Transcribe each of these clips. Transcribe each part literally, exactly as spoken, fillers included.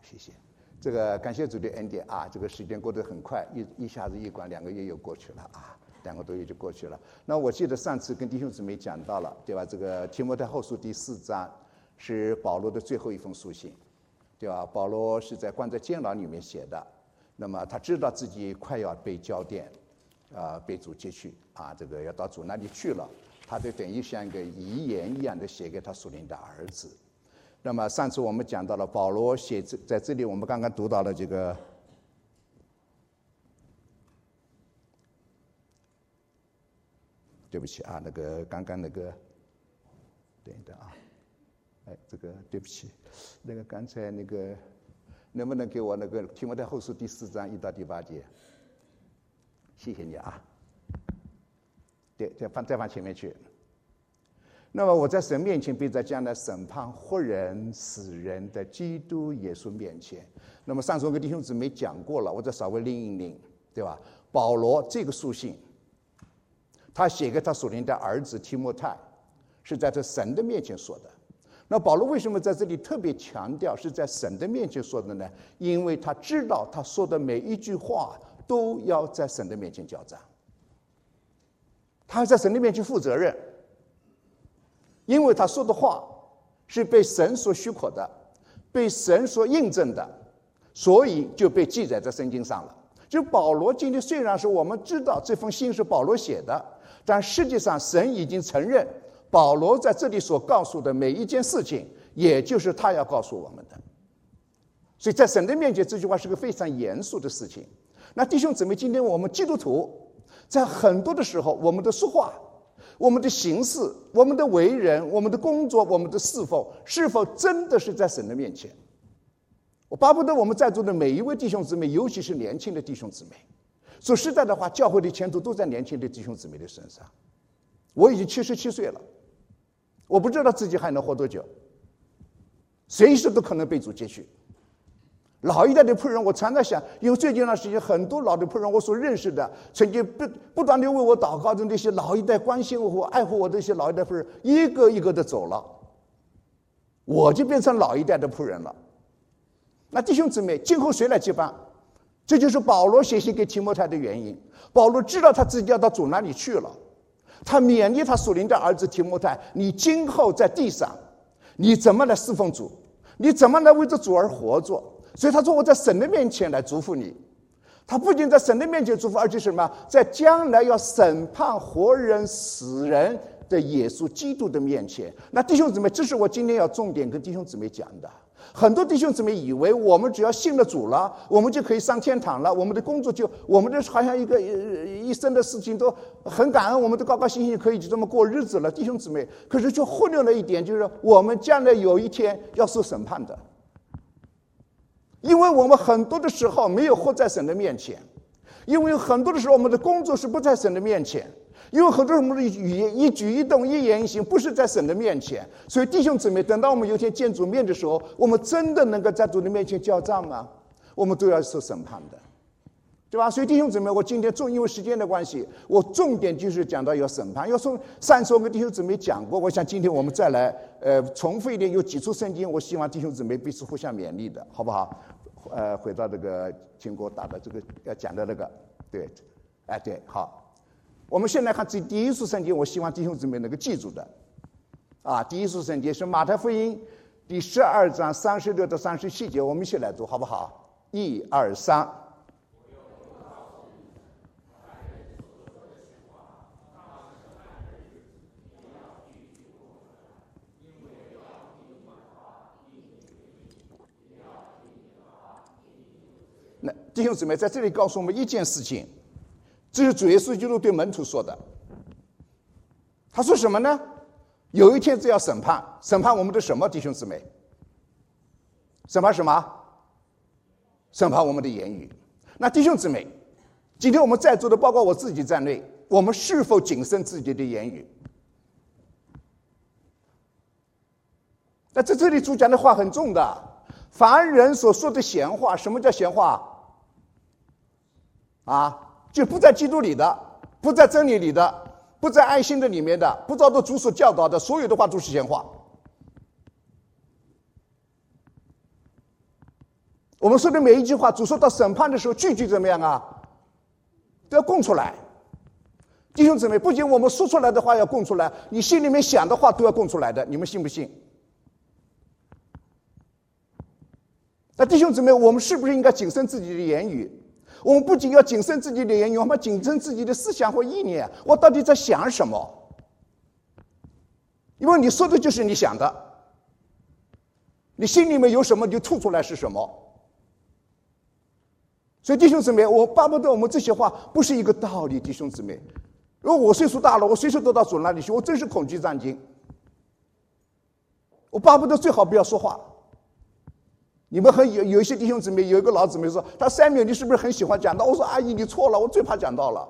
谢谢。这个感谢主的恩典啊，这个时间过得很快，一一下子一关两个月又过去了啊，两个多月就过去了。那我记得上次跟弟兄姊妹讲到了，对吧？这个提摩太后书第四章是保罗的最后一封书信，对吧？保罗是在关在监牢里面写的，那么他知道自己快要被交奠，啊、呃，被主接去啊，这个要到主那里去了，他就等于像一个遗言一样的写给他属灵的儿子。那么上次我们讲到了保罗写在这里，我们刚刚读到了这个，对不起啊，那个刚刚那个，等一等啊，哎，这个对不起，那个刚才那个，能不能给我那个提摩太后书第四章一到第八节？谢谢你啊。对，再放再放前面去。那么我在神面前，并在将来审判活人死人的基督耶稣面前。那么上次我跟弟兄姊妹讲过了，我再稍微拎一拎，对吧？保罗这个书信，他写给他属灵的儿子提摩太，是在这神的面前说的。那保罗为什么在这里特别强调是在神的面前说的呢？因为他知道他说的每一句话都要在神的面前交账，他要在神的面前负责任。因为他说的话是被神所许可的，被神所印证的，所以就被记载在圣经上了。就保罗今天虽然是我们知道这封信是保罗写的，但实际上神已经承认保罗在这里所告诉的每一件事情，也就是他要告诉我们的。所以在神的面前，这句话是个非常严肃的事情。那弟兄姊妹，今天我们基督徒在很多的时候，我们的说话，我们的行事，我们的为人，我们的工作，我们的侍奉，是否真的是在神的面前？我巴不得我们在座的每一位弟兄姊妹，尤其是年轻的弟兄姊妹，说实在的话，教会的前途都在年轻的弟兄姊妹的身上。我已经七十七岁了，我不知道自己还能活多久，随时都可能被主接去。老一代的仆人，我常在想，因为最近一段时间很多老的仆人，我所认识的，曾经不不断地为我祷告的那些老一代关心我、爱护我的那些老一代仆人，一个一个的走了，我就变成老一代的仆人了。那弟兄姊妹，今后谁来接班？这就是保罗写信给提摩太的原因。保罗知道他自己要到主那里去了，他勉励他属灵的儿子提摩太，你今后在地上，你怎么来侍奉主？你怎么来为着主而活着？所以他说，我在神的面前来祝福你。他不仅在神的面前祝福，而且什么，在将来要审判活人死人的耶稣基督的面前。那弟兄姊妹，这是我今天要重点跟弟兄姊妹讲的。很多弟兄姊妹以为我们只要信了主了，我们就可以上天堂了，我们的工作就我们的好像一个一生的事情都很感恩，我们都高高兴兴可以就这么过日子了。弟兄姊妹，可是却忽略了一点，就是我们将来有一天要受审判的。因为我们很多的时候没有活在神的面前，因为很多的时候我们的工作是不在神的面前，因为很多人我们的语言一举一动一言一行不是在神的面前。所以弟兄姊妹，等到我们有一天见主面的时候，我们真的能够在主的面前交账吗？我们都要受审判的，对吧？所以弟兄姊妹，我今天重因为时间的关系，我重点就是讲到要审判。要说上次我跟弟兄姊妹讲过，我想今天我们再来呃重复一点，有几处圣经，我希望弟兄姊妹彼此互相勉励的，好不好？呃，回到这个经过打的这个要讲的那个，对，哎对，好，我们先来看这第一处圣经，我希望弟兄姊妹能够记住的，啊，第一处圣经是马太福音第十二章三十六到三十七节，我们一起来读，好不好？一二三。那弟兄姊妹在这里告诉我们一件事情，这是主耶稣基督对门徒说的。他说什么呢？有一天这要审判，审判我们的什么？弟兄姊妹，审判什么？审判我们的言语。那弟兄姊妹，今天我们在座的，包括我自己在内，我们是否谨慎自己的言语？那在这里主讲的话很重的，凡人所说的闲话，什么叫闲话？啊，就不在基督里的，不在真理里的，不在爱心的里面的，不照着主所教导的，所有的话都是闲话。 我们说的每一句话，主说到审判的时候，句句怎么样啊？都要供出来。弟兄姊妹，不仅我们说出来的话要供出来，你心里面想的话都要供出来的，你们信不信？那弟兄姊妹，我们是不是应该谨慎自己的言语？我们不仅要谨慎自己的言语，我们要谨慎自己的思想或意念。我到底在想什么？因为你说的就是你想的，你心里面有什么，你就吐出来是什么。所以弟兄姊妹，我巴不得我们这些话不是一个道理。弟兄姊妹，如果我岁数大了，我随时都到主那里去，我真是恐惧战惊。我巴不得最好不要说话。你们很有有一些弟兄姊妹，有一个老姊妹说，他三秒你是不是很喜欢讲道？我说阿姨你错了，我最怕讲道了。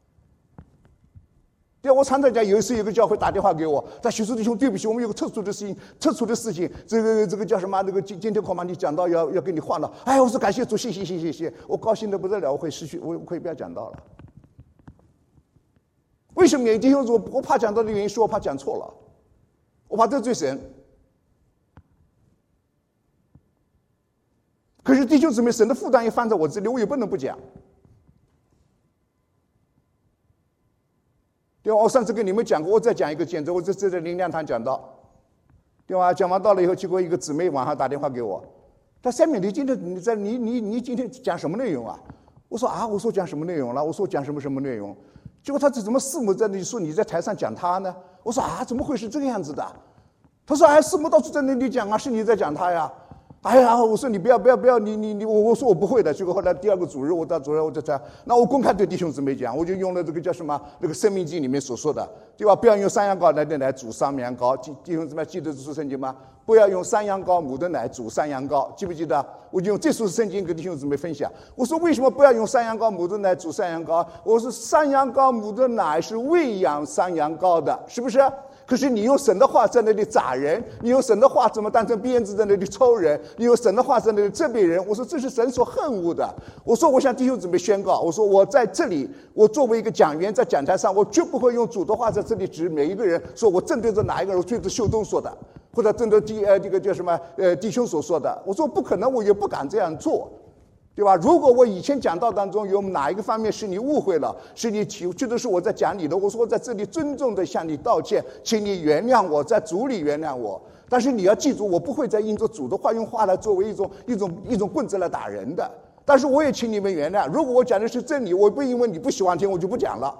对，我常常讲，有一次有个教会打电话给我，他许叔弟兄，对不起，我们有个特殊的事情，特殊的事情，这个这个叫什么？这个今今天恐怕你讲道要要给你换了。哎，我说感谢主，谢谢谢谢谢谢，我高兴的不得了，我会失去，我可以不要讲道了。为什么呢？弟兄说，我怕讲道的原因是我怕讲错了，我怕得罪神。可是弟兄姊妹，神的负担也放在我这里，我也不能不讲。对吧？我上次跟你们讲过，我再讲一个见证。我这这在灵粮堂讲到，对吧？讲完到了以后，结果一个姊妹晚上打电话给我，她三敏，你今天你在你你你今天讲什么内容啊？我说啊，我说讲什么内容了？我说讲什么什么内容？结果她这怎么师母在那里说你在台上讲他呢？我说啊，怎么会是这个样子的？她说哎，师母到处在那里讲啊，是你在讲他呀？哎呀，我说你不要不要不要，你你你我我说我不会的。结果后来第二个主日，我到主日我就讲，那我公开对弟兄姊妹讲，我就用了这个叫什么那个《申命记》里面所说的，对吧？不要用山羊羔来的奶煮山羊羔。弟兄姊妹记得这书圣经吗？不要用山羊羔母的奶煮山羊羔，记不记得？我就用这书圣经跟弟兄姊妹分享。我说为什么不要用山羊羔母的奶煮山羊羔？我说山羊羔母的奶是喂养山羊羔的，是不是？可是你用神的话在那里砸人，你用神的话怎么当成鞭子在那里抽人，你用神的话在那里责备人，我说这是神所恨恶的。我说我向弟兄姊妹宣告，我说我在这里，我作为一个讲员在讲台上，我绝不会用主的话在这里指每一个人，说我针对着哪一个人，我对着秀东说的，或者针对弟呃这个叫什么呃弟兄所说的，我说不可能，我也不敢这样做。对吧？如果我以前讲道当中有哪一个方面是你误会了，是你觉得是我在讲你的，我说我在这里尊重的向你道歉，请你原谅我，在主里原谅我。但是你要记住，我不会再因着主的话用话来作为一种一种一种棍子来打人的。但是我也请你们原谅，如果我讲的是真理，我不因为你不喜欢听，我就不讲了。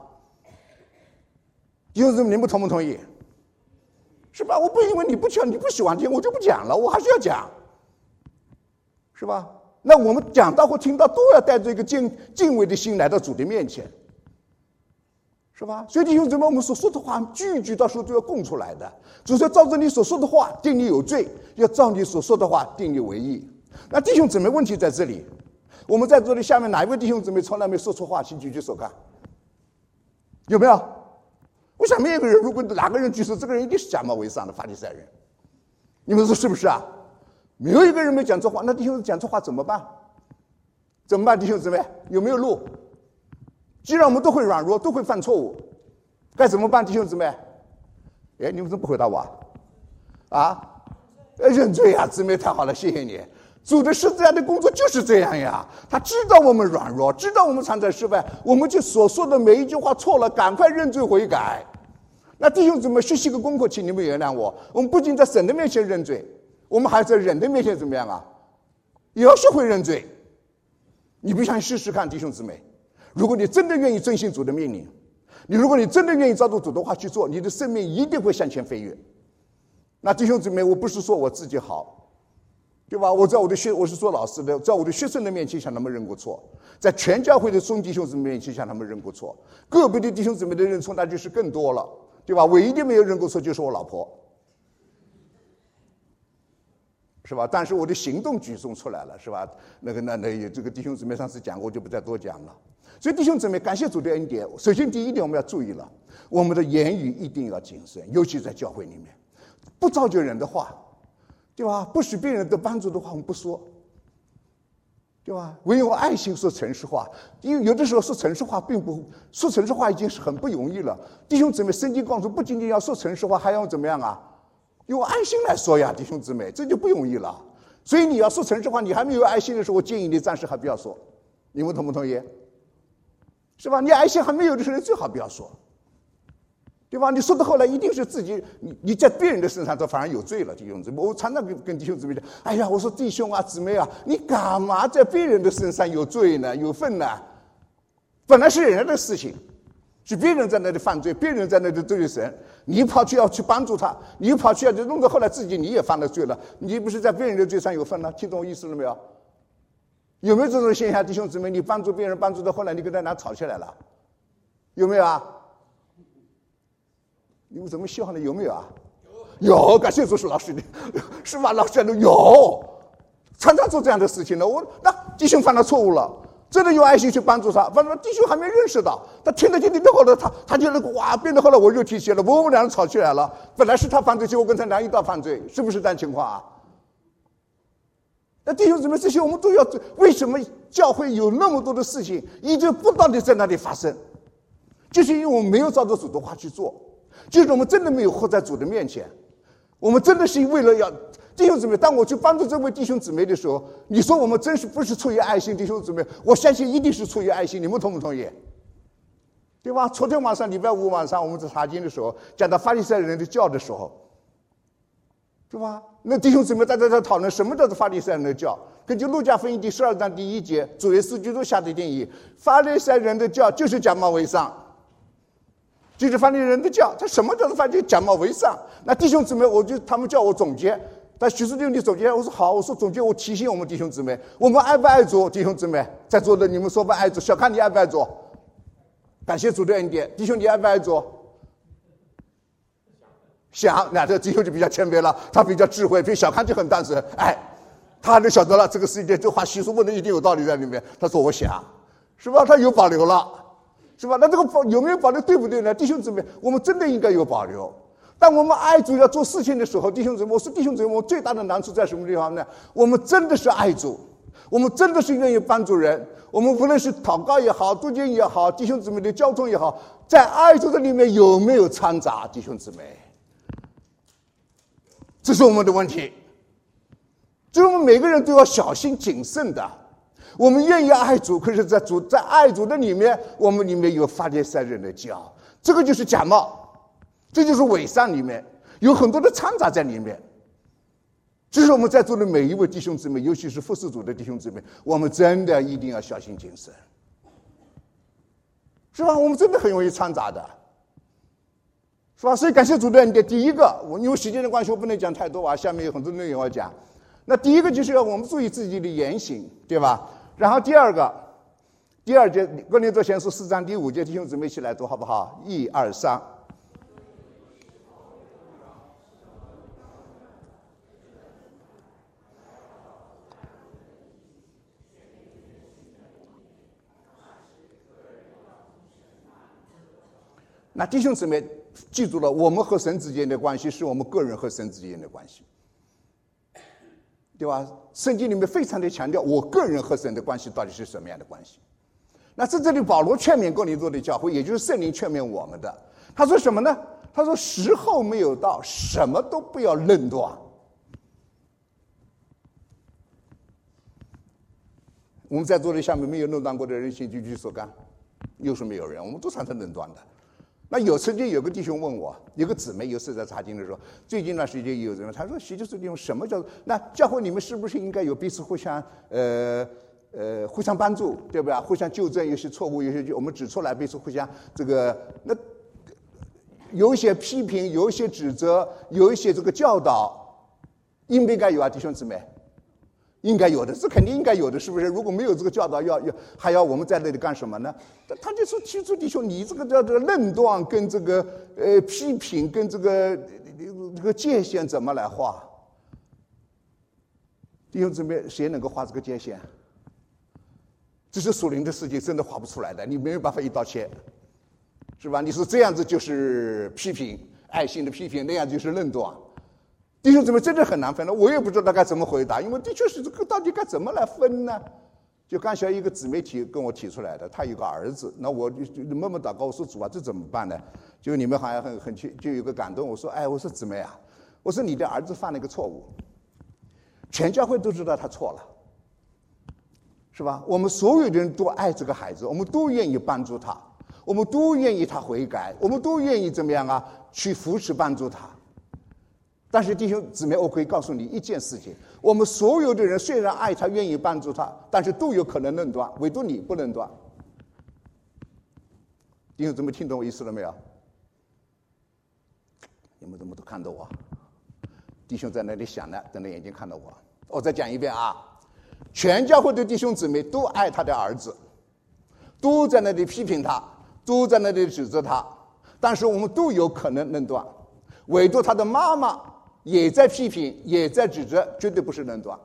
弟兄姊妹，你们同不同意？是吧？我不因为你不讲，你不喜欢听，我就不讲了，我还是要讲，是吧？那我们讲到或听到都要带着一个敬敬畏的心来到主的面前，是吧？所以弟兄姊妹，我们所说的话句句到时候都要供出来的。主说照着你所说的话定你有罪，要照你所说的话定你为义。那弟兄姊妹，问题在这里，我们在这里下面哪一位弟兄姊妹从来没说错话？请举举手看，有没有？我想没有一个人，如果哪个人举手，这个人一定是假冒为善的法利赛人。你们说是不是啊？没有一个人没讲错话，那弟兄讲错话怎么办？怎么办？弟兄姊妹，有没有路？既然我们都会软弱，都会犯错误，该怎么办？弟兄姊妹，哎，你们怎么不回答我啊？啊，认罪啊！姊妹太好了，谢谢你。主的十字架的工作就是这样呀，他知道我们软弱，知道我们常在失败，我们就所说的每一句话错了，赶快认罪悔改。那弟兄姊妹，学习个功课，请你们原谅我。我们不仅在神的面前认罪，我们还在人的面前怎么样啊？也要学会认罪。你不想试试看，弟兄姊妹？如果你真的愿意遵行主的命令，你如果你真的愿意照着主的话去做，你的生命一定会向前飞跃。那弟兄姊妹，我不是说我自己好，对吧？我在我的学，我是做老师的，在我的学生的面前向他们认过错，在全教会的众弟兄姊妹面前向他们认过错，个别的弟兄姊妹的认错那就是更多了，对吧？唯一的没有认过错就是我老婆。是吧？但是我的行动举送出来了，是吧？那个、那、那这个弟兄姊妹上次讲过，我就不再多讲了。所以弟兄姊妹，感谢主的恩典。首先，第一点我们要注意了，我们的言语一定要谨慎，尤其在教会里面，不造就人的话，对吧？不许别人得帮助的话，我们不说，对吧？唯有爱心说诚实话，因为有的时候说诚实话，并不说诚实话已经是很不容易了。弟兄姊妹，圣经告诉，不仅仅要说诚实话，还要怎么样啊？用爱心来说呀，弟兄姊妹，这就不容易了。 所以你要说诚实话，你还没有爱心的时候，我建议你暂时还不要说。你们同不同意？是吧？你爱心还没有的时候，最好不要说，对吧？你说到后来，一定是自己，你你在别人的身上，都反而有罪了。弟兄姊妹，我常常跟跟弟兄姊妹讲，哎呀，我说弟兄啊、姊妹啊，你干嘛在别人的身上有罪呢？有份呢？本来是人家的事情，是别人在那里犯罪，别人在那里得罪神，你跑去要去帮助他，你跑去要弄到后来自己你也犯了罪了，你不是在别人的罪上有份了？听懂我意思了没有？有没有这种现象，弟兄姊妹？你帮助别人，帮助到后来，你跟他俩吵起来了，有没有啊？你们怎么笑呢？有没有啊？有，感谢主是老师的，是吧？老师有，常常做这样的事情呢。我那弟兄犯了错误了，真的有爱心去帮助他，反正弟兄还没认识到，他听得听听后来，他他就那个哇，变得后来我又提起了，我们两人吵起来了。本来是他犯罪，结果跟他俩一道犯罪，是不是这样情况啊？那弟兄姊妹，这些我们都要。为什么教会有那么多的事情一直不断的在那里发生？就是因为我们没有照着主的话去做，就是我们真的没有活在主的面前。我们真的是为了要弟兄姊妹，当我去帮助这位弟兄姊妹的时候，你说我们真是不是出于爱心？弟兄姊妹，我相信一定是出于爱心，你们同不同意？对吧？昨天晚上礼拜五晚上我们在查经的时候，讲到法利赛人的教的时候，对吧？那弟兄姊妹大家在讨论什么叫做法利赛人的教。根据路加福音第十二章第一节，主耶稣基督下的定义，法利赛人的教就是假冒为善，就是法利赛人的教。他什么叫做法利假冒为善？那弟兄姊妹，我就他们叫我总结，但徐师弟你总结，我说好，我说总结，我提醒我们弟兄姊妹，我们爱不爱主？弟兄姊妹在座的，你们说不爱主，小看你爱不爱主？感谢主的恩典，弟兄你爱不爱主？想，那这弟兄就比较谦卑了，他比较智慧，比小康就很单纯。哎，他就晓得了这个世界这话习俗问的一定有道理在里面。他说我想，是吧？他有保留了，是吧？那这个有没有保留对不对呢？弟兄姊妹，我们真的应该有保留。当我们爱主要做事情的时候，弟兄姊妹，我说弟兄姊妹，我们最大的难处在什么地方呢？我们真的是爱主，我们真的是愿意帮助人。我们无论是祷告也好，读经也好，弟兄姊妹的交通也好，在爱主的里面有没有掺杂？弟兄姊妹，这是我们的问题，就是我们每个人都要小心谨慎的。我们愿意爱主，可是在主在爱主的里面，我们里面有法利赛人的教，这个就是假冒，这就是伪善，里面有很多的掺杂在里面。这是我们在座的每一位弟兄姊妹，尤其是服侍主的弟兄姊妹，我们真的一定要小心谨慎，是吧？我们真的很容易掺杂的，是吧？所以感谢主的恩典。第一个，我因为时间的关系，我不能讲太多啊，下面有很多内容要讲。那第一个就是要我们注意自己的言行，对吧？然后第二个，第二节哥林多前书四章第五节，弟兄姊妹一起来读好不好？一二三。那弟兄姊妹记住了，我们和神之间的关系是我们个人和神之间的关系，对吧？圣经里面非常的强调我个人和神的关系到底是什么样的关系。那在这里保罗劝勉哥林多的教会，也就是圣灵劝勉我们的，他说什么呢？他说时候没有到，什么都不要论断。我们在座的下面没有论断过的人，请举举手干。又是没有人，我们都常常论断的。那有曾经有个弟兄问我，有个姊妹有次在查经的时候，最近段时间有人他说，徐就是用什么叫那教会里面是不是应该有彼此互相呃呃互相帮助，对不对？互相纠正有些错误，有些我们指出来，彼此互相这个那有一些批评，有一些指责，有一些这个教导，应不应该有啊？弟兄姊妹，应该有的，这肯定应该有的，是不是？如果没有这个教导，要要还要我们在那里干什么呢？他就说：“提出弟兄，你这个叫这个论断跟这个呃批评跟这个这个界限怎么来画？弟兄姊妹，谁能够画这个界限？这是属灵的世界，真的画不出来的，你没有办法一刀切，是吧？你说这样子就是批评，爱心的批评，那样就是论断。”弟兄姊妹真的很难分了，我也不知道该怎么回答，因为的确是这个到底该怎么来分呢？就刚才一个姊妹提跟我提出来的，他有个儿子，那我就默默祷告，我说主啊，这怎么办呢？就你们好像很很就有个感动，我说哎，我说姊妹啊，我说你的儿子犯了一个错误， 全教会都知道他错了，是吧？我们所有的人都爱这个孩子，我们都愿意帮助他，我们都愿意他悔改，我们都愿意怎么样啊？去扶持帮助他。但是弟兄姊妹，我可以告诉你一件事情：我们所有的人虽然爱他，愿意帮助他，但是都有可能论断，唯独你不论断。弟兄姊妹，听懂我意思了没有？你们怎么都看着我？弟兄在那里想呢，瞪着眼睛看着我。我再讲一遍啊！全教会的弟兄姊妹都爱他的儿子，都在那里批评他，都在那里指责他，但是我们都有可能论断，唯独他的妈妈也在批评，也在指责，绝对不是论断。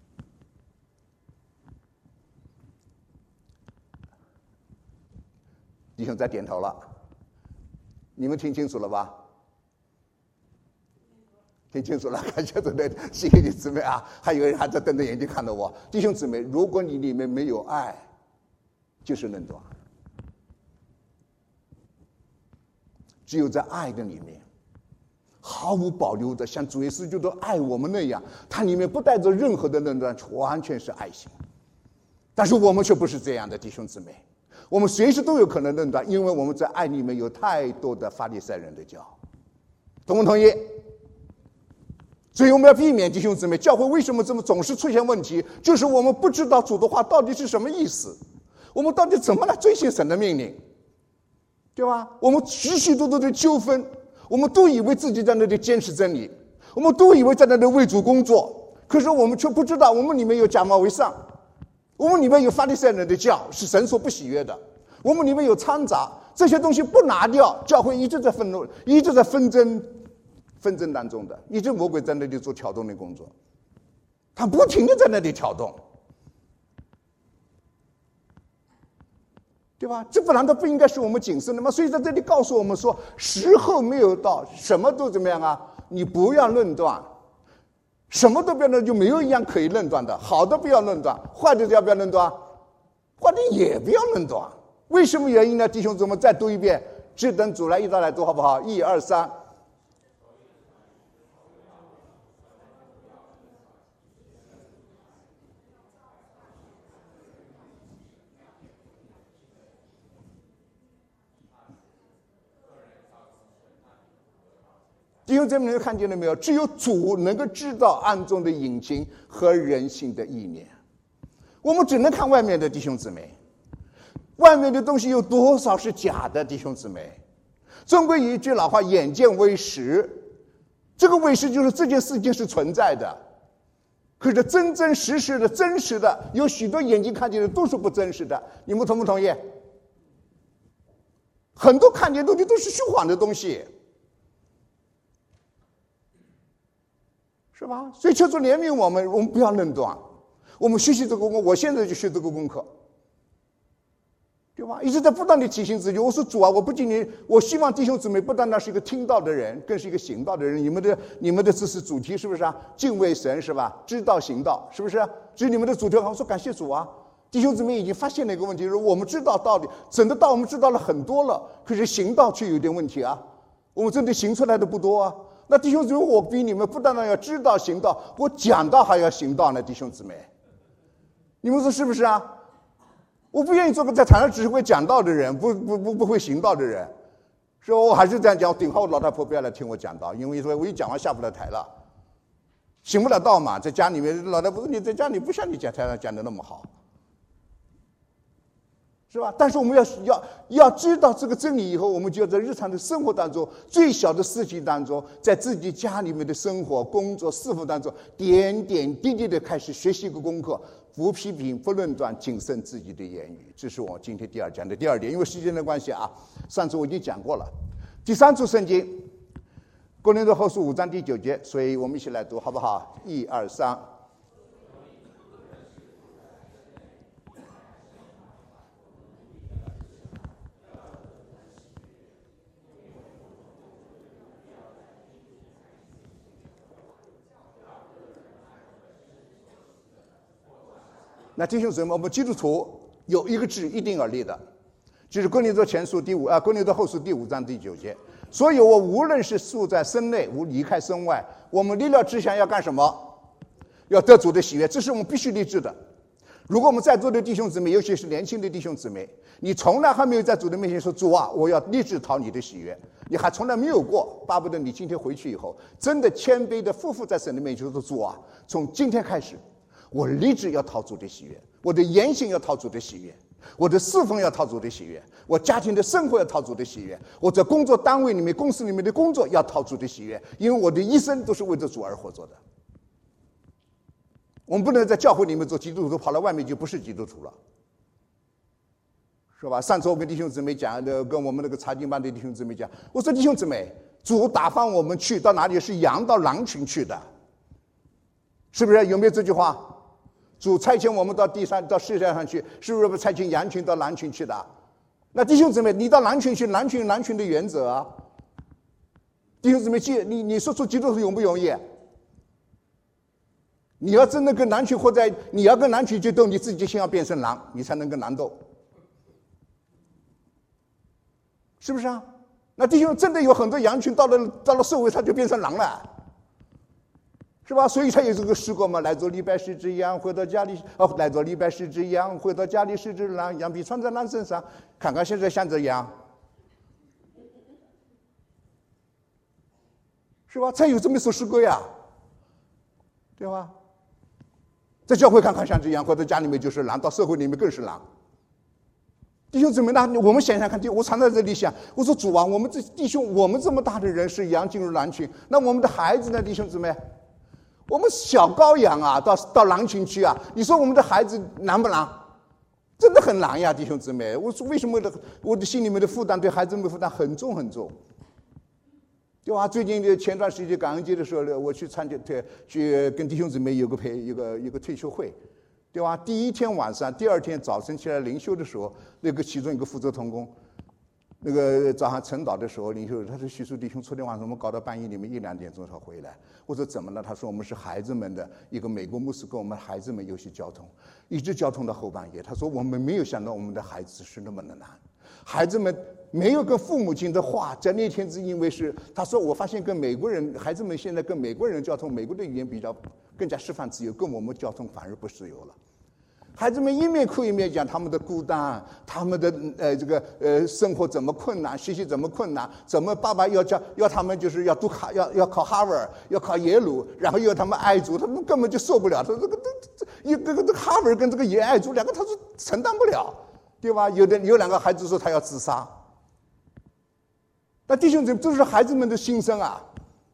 弟兄在点头了，你们听清楚了吧？听清楚了，感谢主的谢谢你姊妹啊！还有人还在瞪着眼睛看着我。弟兄姊妹，如果你里面没有爱，就是论断。只有在爱的里面，毫无保留的像主耶稣基督爱我们那样，它里面不带着任何的论断，完全是爱心。但是我们却不是这样的，弟兄姊妹，我们随时都有可能论断，因为我们在爱里面有太多的法利赛人的教。同不同意？所以我们要避免，弟兄姊妹，教会为什么这么总是出现问题，就是我们不知道主的话到底是什么意思，我们到底怎么来遵行神的命令，对吧？我们许许多多的纠纷，我们都以为自己在那里坚持真理，我们都以为在那里为主工作，可是我们却不知道我们里面有假冒为善，我们里面有法利赛人的教，是神所不喜悦的，我们里面有掺杂，这些东西不拿掉，教会一直在愤怒，一直在纷争纷争当中的，一直魔鬼在那里做挑动的工作，他不停地在那里挑动，对吧？这不难道不应该是我们谨慎的吗？所以在这里告诉我们说，时候没有到，什么都怎么样啊？你不要论断，什么都不要论断，就没有一样可以论断的。好的不要论断，坏的要不要论断？坏的也不要论断。为什么原因呢？弟兄姊妹，再读一遍，只等主来一道来读好不好？一二三。弟兄姊妹看见了没有？只有主能够知道暗中的隐情和人性的意念，我们只能看外面的。弟兄姊妹，外面的东西有多少是假的？弟兄姊妹，中国有一句老话，眼见为实，这个为实就是这件事情是存在的，可是真真实实的真实的，有许多眼睛看见的都是不真实的。你们同不同意？很多看见的东西都是虚幻的东西，是吧？所以求主怜悯我们，我们不要论断，我们学习这个功课，我现在就学这个功课，对吧？一直在不断地提醒自己，我说主啊，我不仅仅，我希望弟兄姊妹不单单是一个听到的人，更是一个行道的人。你们的你们的知识主题是不是啊？敬畏神是吧？知道行道是不是？这是你们的主题。我说感谢主啊，弟兄姊妹已经发现了一个问题，就是我们知道道理，整个道我们知道了很多了，可是行道却有点问题啊，我们真的行出来的不多啊。那弟兄姊妹，我比你们不单单要知道行道，我讲道还要行道呢，弟兄姊妹，你们说是不是啊？我不愿意做个在台上只会讲道的人，不不不不会行道的人，说我还是这样讲，顶好老太婆不要来听我讲道，因为说我一讲完下不了台了，行不了道嘛，在家里面老太婆你在家里不像你讲台上讲的那么好，是吧？但是我们要要要知道这个真理以后，我们就要在日常的生活当中，最小的事情当中，在自己家里面的生活、工作、侍奉当中，点点滴滴的开始学习一个功课，不批评、不论断，谨慎自己的言语。这是我今天第二讲的第二点。因为时间的关系啊，上次我已经讲过了。第三处圣经，哥林多后书五章第九节，所以我们一起来读，好不好？一二三。那弟兄姊妹，我们基督徒有一个志一定要立的，就是哥林多前书第五啊，哥林多后书第五章第九节。所以我无论是住在身内，无离开身外，我们立了志向要干什么？ 要得主的喜悦，这是我们必须立志的。如果我们在座的弟兄姊妹，尤其是年轻的弟兄姊妹，你从来还没有在主的面前说主啊，我要立志讨你的喜悦，你还从来没有过，巴不得你今天回去以后，真的谦卑的匍匐在神的面前说主啊，从今天开始，我立志要讨主的喜悦，我的言行要讨主的喜悦，我的侍奉要讨主的喜悦，我家庭的生活要讨主的喜悦，我在工作单位里面、公司里面的工作要讨主的喜悦，因为我的一生都是为着主而活着的。我们不能在教会里面做基督徒，跑到外面就不是基督徒了，是吧？上次我跟弟兄姊妹讲的，跟我们那个查经班的弟兄姊妹讲，我说弟兄姊妹，主打发我们去到哪里是羊到狼群去的，是不是？有没有这句话？主差遣我们到地上到世界上去，是不是不差遣羊群到狼群去的？那弟兄姊妹，你到狼群去，狼群有狼群的原则啊。弟兄姊妹，你你说出基督徒容不容易？你要真的跟狼群活在，你要跟狼群决斗，你自己先要变成狼，你才能跟狼斗，是不是啊？那弟兄真的有很多羊群到了到了社会，他就变成狼了，是吧？所以才有这个诗歌嘛，来做礼拜是只羊，回到家里哦，来做礼拜是只羊，回到家里是只狼，羊皮穿在狼身上，看看现在像只羊，是吧？才有这么一首诗歌呀，对吧？在教会看看像只羊，或者家里面就是狼，到社会里面更是狼。弟兄姊妹，那我们想想看，我常在这里想，我说主啊，我们这弟兄，我们这么大的人是羊进入狼群，那我们的孩子呢？弟兄姊妹，我们小羔羊啊，到到狼群去啊，你说我们的孩子难不难？真的很难呀，弟兄姊妹。我说为什么的我的心里面的负担，对孩子们的负担很重很重。对吧？最近的前段时间感恩节的时候，我去参加退去跟弟兄姊妹有个培一个一个退休会，对吧？第一天晚上，第二天早晨起来灵修的时候，那个其中一个负责同工，那个早上晨祷的时候，灵修他说：“徐叔弟兄，昨天晚上我们搞到半夜里面一两点钟才回来。”我说：“怎么了？”他说：“我们是孩子们的一个美国牧师跟我们孩子们有些交通，一直交通到后半夜。他说我们没有想到我们的孩子是那么的难。”孩子们没有跟父母亲的话，在那天是因为是他说我发现跟美国人孩子们现在跟美国人交通，美国的语言比较更加释放自由，跟我们交通反而不自由了。孩子们一面哭一面讲他们的孤单，他们的呃这个呃生活怎么困难，学习怎么困难，怎么爸爸要叫要他们就是要读哈要要考哈佛，要考耶鲁，然后要他们爱主，他们根本就受不了。他这个这这这个这个哈佛跟这个耶爱主两个他是承担不了。对吧？有的有两个孩子说他要自杀，那弟兄姊妹，这是孩子们的心声啊！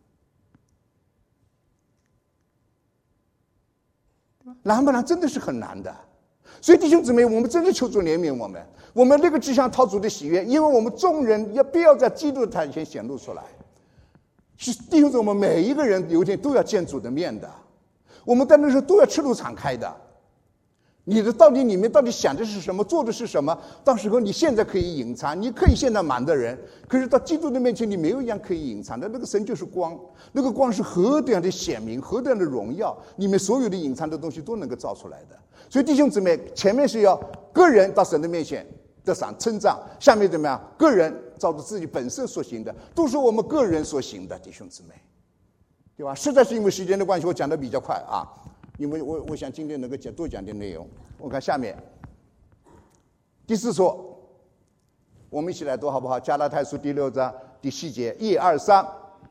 难不难？真的是很难的。所以弟兄姊妹，我们真的求主怜悯我们，我们那个只想讨主的喜悦，因为我们众人要必要在基督的台前显露出来。是弟兄姊妹，我们每一个人有一天都要见主的面的，我们在那时候都要赤露敞开的。你的到底里面到底想的是什么，做的是什么？到时候你现在可以隐藏，你可以现在瞒的人，可是到基督的面前，你没有一样可以隐藏的。那个神就是光，那个光是何等的显明，何等的荣耀，里面所有的隐藏的东西都能够照出来的。所以弟兄姊妹，前面是要个人到神的面前得赏称赞，下面怎么样？个人照着自己本身所行的，都是我们个人所行的，弟兄姊妹，对吧？实在是因为时间的关系，我讲的比较快啊。因为我我想今天能够讲多讲点内容。我看下面第四处，我们一起来读好不好？加拉太书第六章第七节，一二三。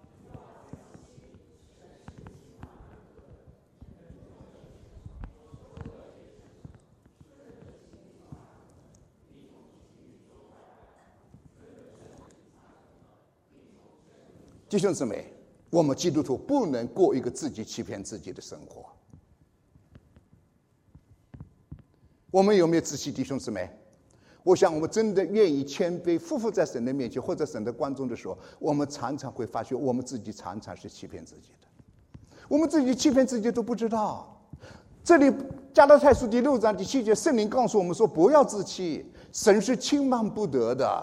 弟兄姊妹，我们基督徒不能过一个自己欺骗自己的生活。我们有没有仔细，弟兄姊妹？我想我们真的愿意谦卑匍匐在神的面前，或者神的光中的时候，我们常常会发觉我们自己常常是欺骗自己的，我们自己欺骗自己都不知道。这里加拉太书第六章第七节，圣灵告诉我们说，不要自欺，神是轻慢不得的。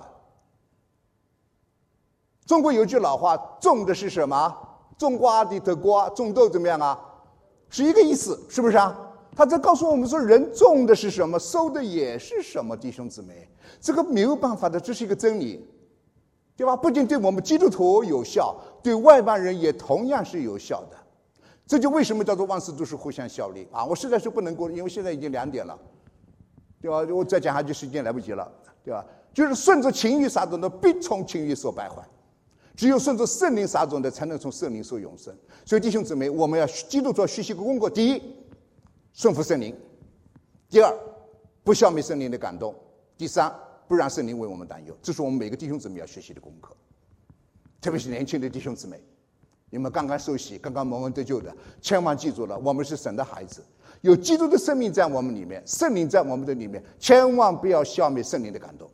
中国有句老话，种的是什么？种瓜的得瓜，种豆怎么样啊？是一个意思，是不是啊？他在告诉我们说，人种的是什么，收的也是什么，弟兄姊妹，这个没有办法的，这是一个真理，对吧？不仅对我们基督徒有效，对外邦人也同样是有效的。 这就为什么叫做万事都是互相效力啊！我实在是不能够，因为现在已经两点了，对吧？我再讲下去时间来不及了，对吧？就是顺着情欲撒种的，必从情欲受败坏；只有顺着圣灵撒种的，才能从圣灵受永生。所以弟兄姊妹，我们要基督徒学习个功课：第一，顺服圣灵；第二，不消灭圣灵的感动；第三，不让圣灵为我们担忧。这是我们每个弟兄姊妹要学习的功课，特别是年轻的弟兄姊妹。你们刚刚受洗，刚刚蒙恩得救的，千万记住了，我们是神的孩子，有基督的生命在我们里面，圣灵在我们的里面，千万不要消灭圣灵的感动。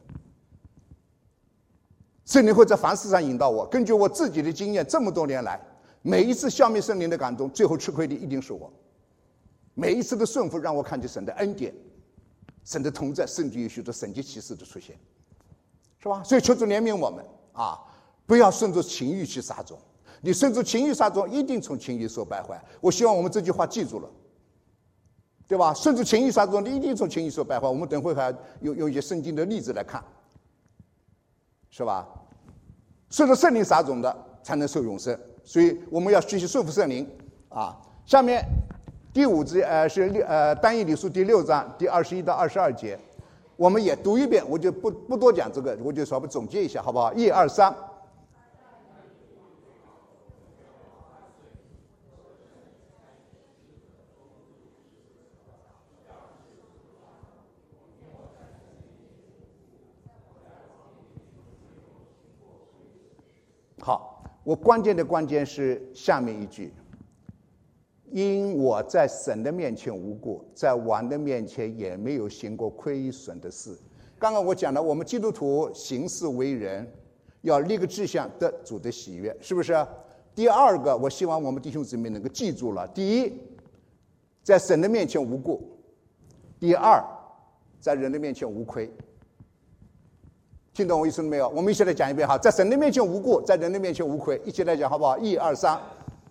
圣灵会在凡事上引导我。根据我自己的经验，这么多年来，每一次消灭圣灵的感动，最后吃亏的一定是我。每一次的顺服让我看见神的恩典，神的同在，甚至有许多神迹奇事的出现，是吧？所以求主怜悯我们啊，不要顺着情欲去撒种。你顺着情欲撒种，一定从情欲受败坏。我希望我们这句话记住了，对吧？顺着情欲撒种，你一定从情欲受败坏。我们等会还有有一些圣经的例子来看，是吧？顺着圣灵撒种的，才能受永生。所以我们要学习顺服圣灵啊。下面第五节呃是呃但以理书第六章第二十一到二十二节，我们也读一遍，我就不不多讲这个，我就稍微总结一下，好不好？一二三。好，我关键的关键是下面一句：因我在神的面前无过，在王的面前也没有行过亏损的事。刚刚我讲了，我们基督徒行事为人要立个志向，得主的喜悦，是不是？第二个，我希望我们弟兄姊妹能够记住了：第一，在神的面前无过；第二，在人的面前无亏。听懂我意思了没有？我们一起来讲一遍哈，在神的面前无过，在人的面前无亏。一起来讲好不好？一二三。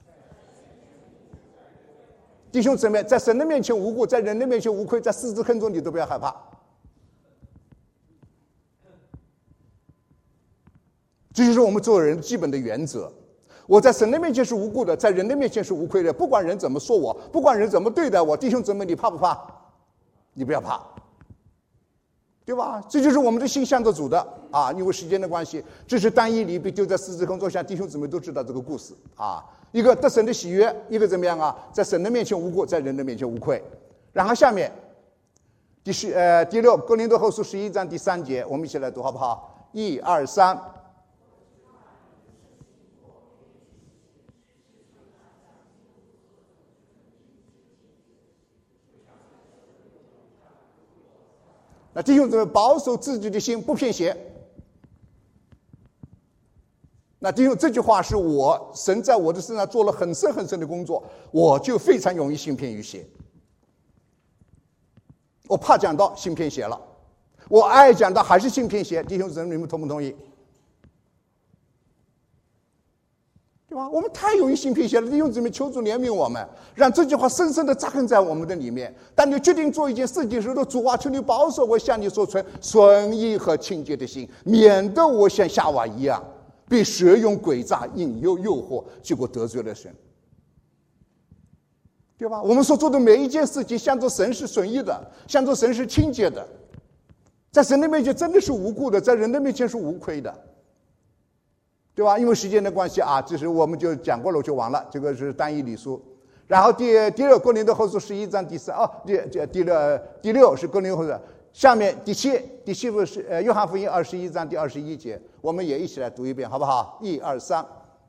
弟兄姊妹，在神的面前无过，在人的面前无亏，在狮子坑中你都不要害怕。这就是我们做人基本的原则。我在神的面前是无辜的，在人的面前是无愧的。不管人怎么说我，不管人怎么对待我，弟兄姊妹，你怕不怕？你不要怕。对吧？这就是我们的心向着主的啊！因为时间的关系，这是但以理被丢在狮子坑中，像弟兄姊妹都知道这个故事啊。一个得神的喜悦，一个怎么样啊？在神的面前无过，在人的面前无愧。然后下面第十呃第六哥林多后书十一章第三节，我们一起来读好不好？一二三。那弟兄姊妹，保守自己的心，不偏邪。那弟兄，这句话是我神在我的身上做了很深很深的工作，我就非常容易心偏于邪。我怕讲道，心偏邪了；我爱讲道，还是心偏邪。弟兄姊妹，你们同不同意？对吧？我们太容易心偏邪了，弟兄姊妹，求主怜悯我们，让这句话深深的扎根在我们的里面。当你决定做一件事情时候，主啊，求你保守我向你所存顺意和清洁的心，免得我像夏娃一样被蛇用诡诈引诱诱惑，结果得罪了神。对吧？我们所做的每一件事情，向着神是顺意的，向着神是清洁的，在神的面前真的是无辜的，在人的面前是无亏的。对吧？因为时间的关系啊，这是我们就讲过了就完了。这个是但以理书，然后第第六哥林多后书十一章第三哦，第第第六第六是哥林多后书，下面第七第七部是呃约翰福音二十一章第二十一节，我们也一起来读一遍好不好？一二三。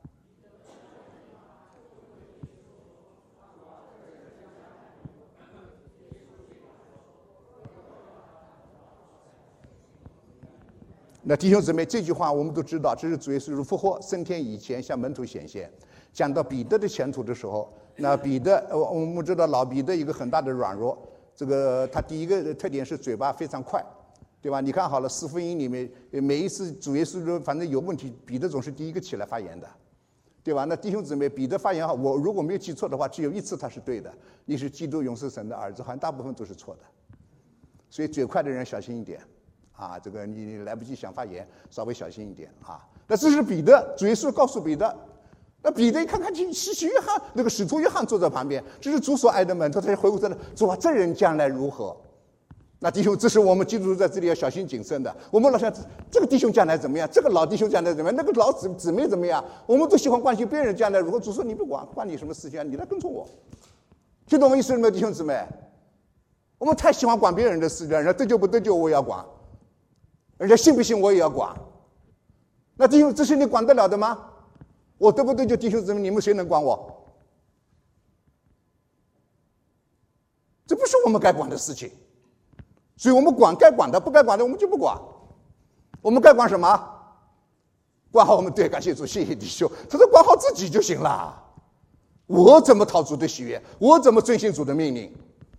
那弟兄姊妹，这句话我们都知道，这是主耶稣复活升天以前向门徒显现。讲到彼得的前途的时候，那彼得，我们知道老彼得一个很大的软弱，这个他第一个特点是嘴巴非常快，对吧？你看好了，四福音里面每一次主耶稣反正有问题，彼得总是第一个起来发言的，对吧？那弟兄姊妹，彼得发言，我如果没有记错的话，只有一次他是对的，你是基督永生神的儿子，好像大部分都是错的。所以嘴快的人小心一点。啊，这个你来不及想发言，稍微小心一点啊。那这是彼得，主耶稣告诉彼得， 那彼得一看看去，使徒约翰那个使徒约翰坐在旁边，这是主所爱的门徒，他就回过头来，主啊，这人将来如何？那弟兄，这是我们基督徒在这里要小心谨慎的。我们老想这个弟兄将来怎么样，这个老弟兄将来怎么样，那个老姊姊妹怎么样，我们都喜欢关心别人将来如何。主说你不管，关你什么事情啊？你来跟从我。听懂我意思了没有，弟兄姊妹？我们太喜欢管别人的事了，人家得救不得救我也要管，人家信不信我也要管。那弟兄，这些你管得了的吗？我得不得救，弟兄姊妹，你们谁能管我？这不是我们该管的事情。所以我们管该管的，不该管的我们就不管。我们该管什么？管好我们，对，感谢主，谢谢弟兄。他说管好自己就行了。我怎么讨主的喜悦？我怎么遵行主的命令？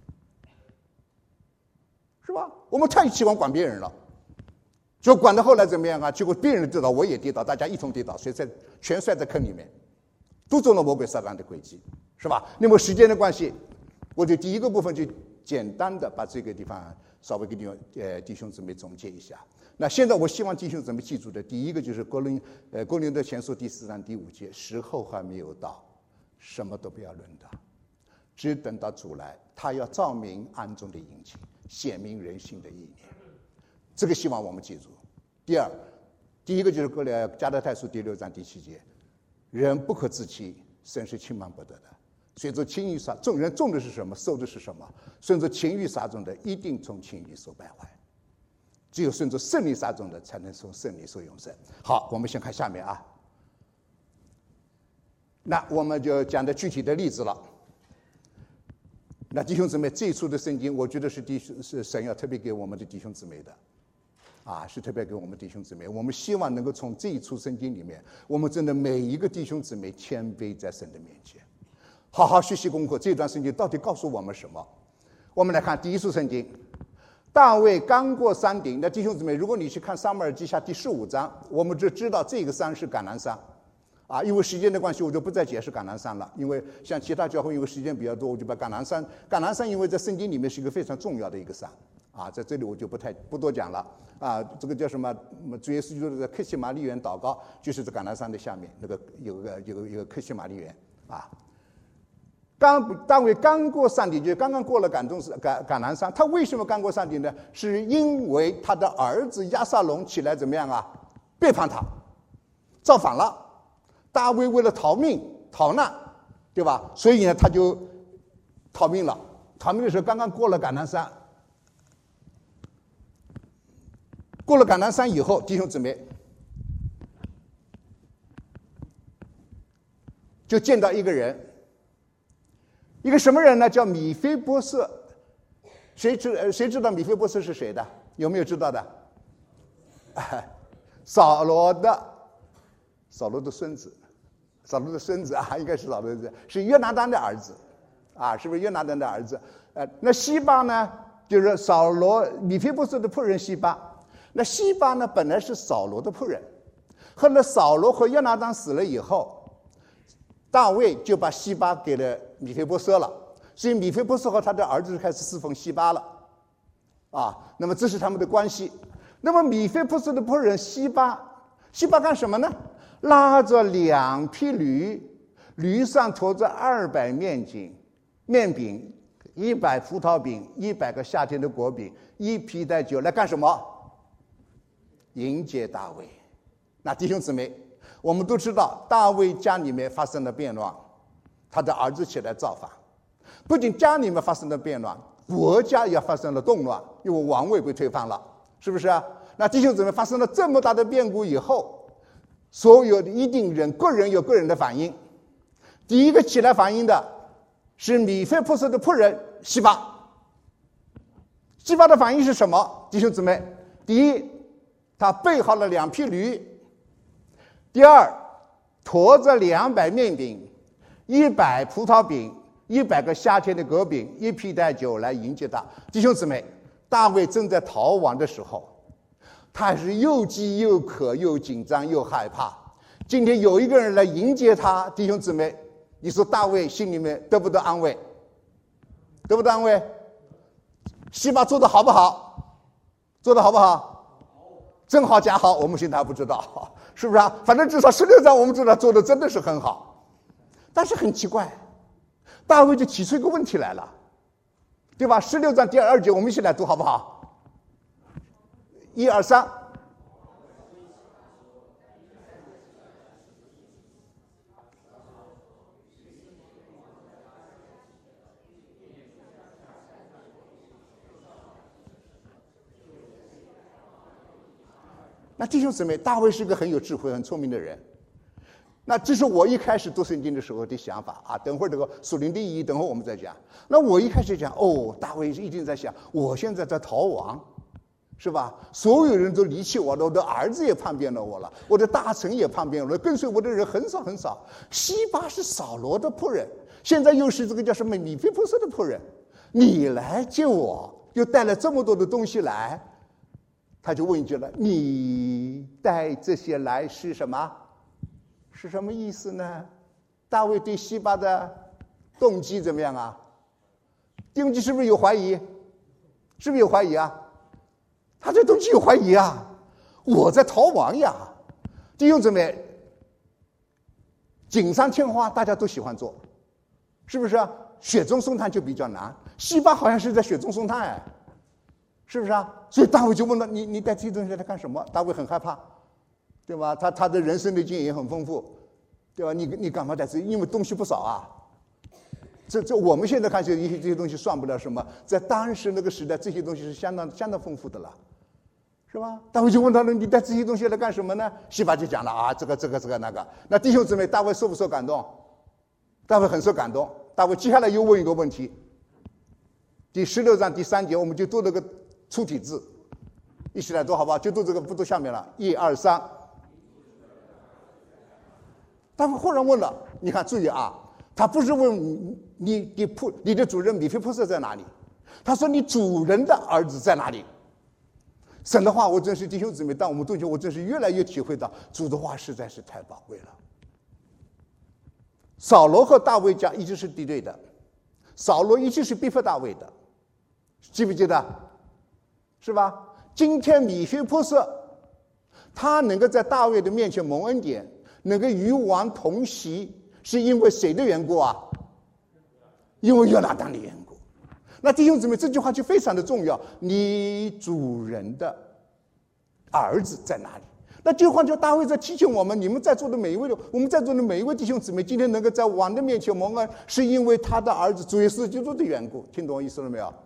是吧？我们太喜欢管别人了，就管到后来怎么样啊？结果别人跌倒，我也跌倒，大家一同跌倒，所以在全摔在坑里面，都中了魔鬼撒旦的诡计，是吧？那么时间的关系，我就第一个部分就简单的把这个地方稍微给你呃弟兄姊妹总结一下。那现在我希望弟兄姊妹记住的第一个就是哥林呃哥林多前书第四章第五节，时候还没有到，什么都不要论的，只等到主来，他要照明暗中的隐情，显明人心的意念。这个希望我们记住。第二，第一个就是哥林加拉太书第六章第七节，人不可自欺，神是轻慢不得的。随着情欲撒种，人种的是什么，收的是什么。顺着情欲撒种的，一定从情欲受败坏；只有顺着圣灵撒种的，才能从圣灵受永生。好，我们先看下面啊。那我们就讲的具体的例子了。那弟兄姊妹，这一处的圣经，我觉得是弟兄是神要特别给我们的弟兄姊妹的，啊，是特别给我们弟兄姊妹。我们希望能够从这一处圣经里面，我们真的每一个弟兄姊妹谦卑在神的面前，好好学习功课。这段圣经到底告诉我们什么？我们来看第一处圣经，大卫刚过山顶。那弟兄姊妹，如果你去看撒母耳记下第十五章，我们就知道这个山是橄榄山。啊，因为时间的关系，我就不再解释橄榄山了。因为像其他教会，因为时间比较多，我就把橄榄山，橄榄山因为在圣经里面是一个非常重要的一个山，啊，在这里我就不太不多讲了。啊，这个叫什么？主耶稣基督的克西马利园祷告，就是在橄榄山的下面那个有个有个有个克西马利园啊。刚大卫刚过山顶，就刚刚过了橄东橄橄榄山。他为什么刚过山顶呢？是因为他的儿子押沙龙起来怎么样啊？背叛他，造反了。大卫为了逃命逃难，对吧？所以呢，他就逃命了。逃命的时候，刚刚过了橄榄山，过了橄榄山以后，弟兄姊妹就见到一个人，一个什么人呢？叫米非波设。谁知谁知道米非波设是谁的？有没有知道的？扫罗的，扫罗的孙子。扫罗的孙子啊，应该是扫罗的孙子，是约拿单的儿子，啊，是不是约拿单的儿子？呃，那西巴呢，就是扫罗米非波设的仆人西巴。那西巴呢，本来是扫罗的仆人，后来扫罗和约拿单死了以后，大卫就把西巴给了米非波设了，所以米非波设和他的儿子开始侍奉西巴了，啊，那么这是他们的关系。那么米非波设的仆人西巴，西巴干什么呢？拉着两匹驴，驴上驮着二百面筋、面饼，一百葡萄饼，一百个夏天的果饼，一皮带酒，来干什么？迎接大卫。那弟兄姊妹，我们都知道，大卫家里面发生了变乱，他的儿子起来造反。不仅家里面发生了变乱，国家也发生了动乱，因为王位被推翻了，是不是啊？那弟兄姊妹，发生了这么大的变故以后，所有的一定人，个人有个人的反应。第一个起来反应的是米非波设的仆人西巴。西巴的反应是什么？弟兄姊妹，第一，他备好了两匹驴；第二，驮着两百面饼、一百葡萄饼、一百个夏天的果饼、一皮带酒来迎接他。弟兄姊妹，大卫正在逃亡的时候，他是又饥又渴又紧张又害怕。今天有一个人来迎接他，弟兄姊妹，你说大卫心里面得不得安慰？得不得安慰？西巴做的好不好？做的好不好？真好假好，我们现在还不知道，是不是啊？反正至少十六章我们知道做的真的是很好。 但是很奇怪，大卫就提出一个问题来了，对吧？十六章第二节，我们一起来读好不好？一二三。那弟兄姊妹，大卫是个很有智慧、很聪明的人。那这是我一开始读圣经的时候的想法啊。等会儿这个属灵的意义，等会儿我们再讲。那我一开始讲，哦，大卫一定在想，我现在在逃亡，是吧？所有人都离弃我了，我的儿子也叛变了我了，我的大臣也叛变了，跟随我的人很少很少。西巴是扫罗的仆人，现在又是这个叫什么米非波设的仆人，你来救我，又带了这么多的东西来。他就问一句了：你带这些来是什么？是什么意思呢？大卫对西巴的动机怎么样啊？动机是不是有怀疑？是不是有怀疑啊？他对动机有怀疑啊！我在逃亡呀！弟兄姊妹，锦上添花大家都喜欢做，是不是啊？雪中送炭就比较难。西巴好像是在雪中送炭，哎，是不是啊？所以大卫就问了：你你带这些东西来干什么？大卫很害怕，对吧？他他的人生的经验也很丰富，对吧？你你干嘛带这？因为东西不少啊。这这我们现在看起来，这些东西算不了什么，在当时那个时代，这些东西是相当相当丰富的了，是吧？大卫就问他了：你带这些东西来干什么呢？西巴就讲了啊，这个这个这个那个。那弟兄姊妹，大卫受不受感动？大卫很受感动。大卫接下来又问一个问题，第十六章第三节，我们就读那个粗体字，一起来读好不好？就读这个，不读下面了。一二三。大卫忽然问了，你看注意啊，他不是问你你你仆你的主人米非波设在哪里，他说你主人的儿子在哪里。神的话，我真是弟兄姊妹，当我们读经，我真是越来越体会到主的话实在是太宝贵了。扫罗和大卫家一直是敌对的，扫罗一直是逼迫大卫的，记不记得？是吧？今天米非波设他能够在大卫的面前蒙恩典，能够与王同席，是因为谁的缘故啊？因为约拿单的缘故。那弟兄姊妹，这句话就非常的重要。你主人的儿子在哪里？那这句话就大卫在提醒我们：你们在座的每一位，我们在座的每一位弟兄姊妹，今天能够在王的面前蒙恩，是因为他的儿子主耶稣基督的缘故。听懂我意思了没有？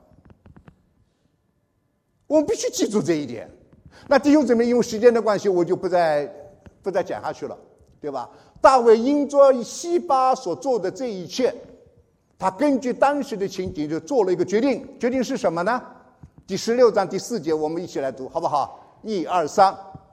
我们必须记住这一点。那弟兄姊妹，因为时间的关系，我就不再不再讲下去了，对吧？大卫因着西巴所做的这一切，他根据当时的情景就做了一个决定。决定是什么呢？第十六章第四节，我们一起来读，好不好？一二三。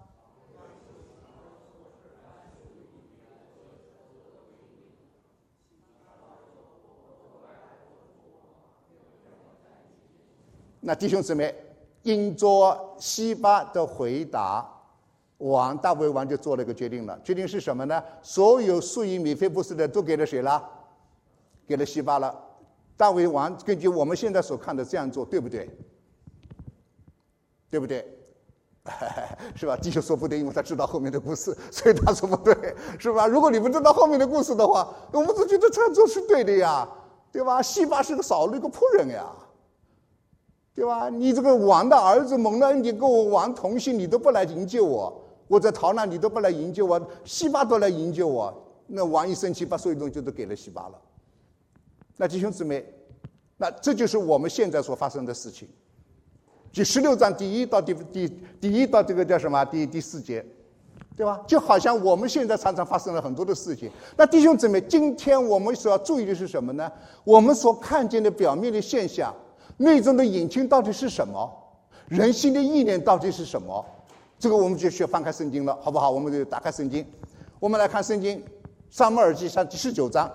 那弟兄姊妹，因着西巴的回答，王大卫王就做了一个决定了。决定是什么呢？所有属于米非波设的都给了谁了？给了西巴了。大卫王根据我们现在所看的这样做，对不对？对不对？是吧？弟兄说不对，因为他知道后面的故事，所以他说不对，是吧？如果你不知道后面的故事的话，我们都觉得这样做是对的呀，对吧？西巴是个扫罗一个仆人呀，对吧？你这个王的儿子蒙了恩典，跟我王同行，你都不来迎接我，我在逃难，你都不来迎接我，西巴都来迎接我，那王一生气，把所有东西都给了西巴了。那弟兄姊妹，那这就是我们现在所发生的事情。第十六章第一到第第第一到这个叫什么？第第四节，对吧？就好像我们现在常常发生了很多的事情。那弟兄姊妹，今天我们所要注意的是什么呢？我们所看见的表面的现象，内中的隐情到底是什么？人心的意念到底是什么？这个我们就需要翻开圣经了，好不好？我们就打开圣经，我们来看圣经撒母耳记上第十九章。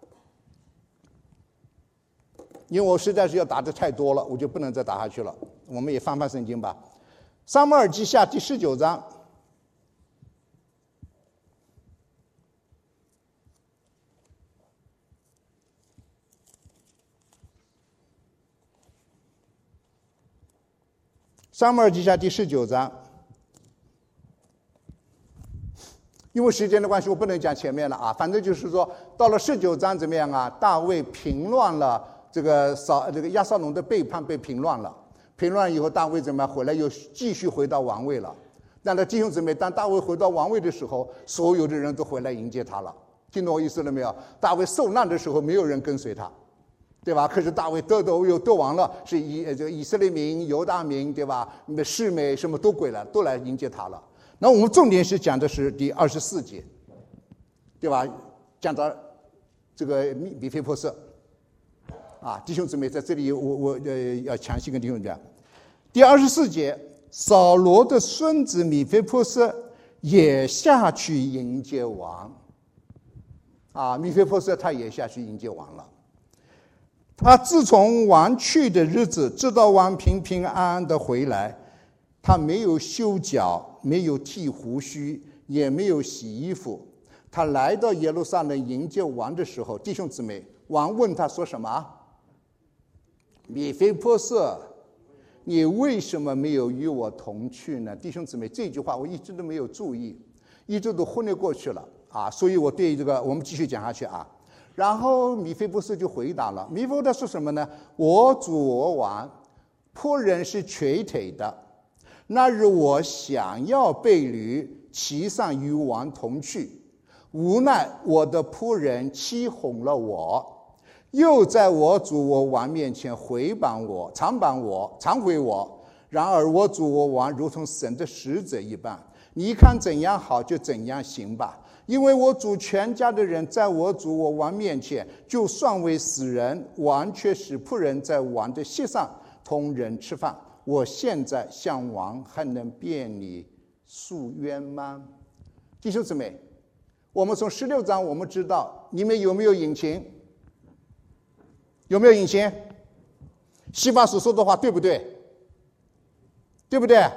因为我实在是要打的太多了，我就不能再打下去了。我们也翻翻圣经吧，撒母耳记下第十九章。撒母耳记下第十九章， 因为时间的关系，我不能讲前面了啊。反正就是说，到了十九章怎么样啊？大卫平乱了这个扫这个押沙龙的背叛被平乱了，平乱以后，大卫怎么样回来又继续回到王位了。但是弟兄姊妹，当大卫回到王位的时候，所有的人都回来迎接他了。听懂我意思了没有？大卫受难的时候，没有人跟随他，对吧？可是大卫得得又得王了，是以这个以色列民、犹大民，对吧？示每什么都归了，都来迎接他了。那我们重点是讲的是第二十四节，对吧？讲到这个米米非波设，啊，弟兄姊妹在这里我，我我呃要强行跟弟兄讲，第二十四节，扫罗的孙子米非波设也下去迎接王，啊，米非波设他也下去迎接王了。他自从王去的日子，直到王平平安安的回来，他没有修脚，没有剃胡须，也没有洗衣服。他来到耶路撒冷迎接王的时候，弟兄姊妹，王问他说什么？米非波设，你为什么没有与我同去呢？弟兄姊妹，这句话我一直都没有注意，一直都忽略过去了啊！所以我对这个，我们继续讲下去啊。然后米非波设就回答了，米非波设说什么呢？我主我王，仆人是瘸腿的。那日我想要背驴骑上与王同去，无奈我的仆人欺哄了我，又在我主我王面前回谤我、常谤我、常回我。然而我主我王如同神的使者一般，你看怎样好就怎样行吧。因为我主全家的人在我主我王面前，就算为死人，王却使仆人在王的席上同人吃饭。我现在向王还能辩你诉冤吗？弟兄姊妹，我们从十六章我们知道你们有没有隐情？有没有隐情？西巴所说的话对不对？对不对？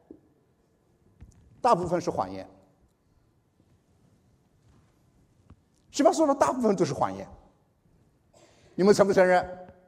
大部分是谎言。西巴说的大部分都是谎言，你们承不承认？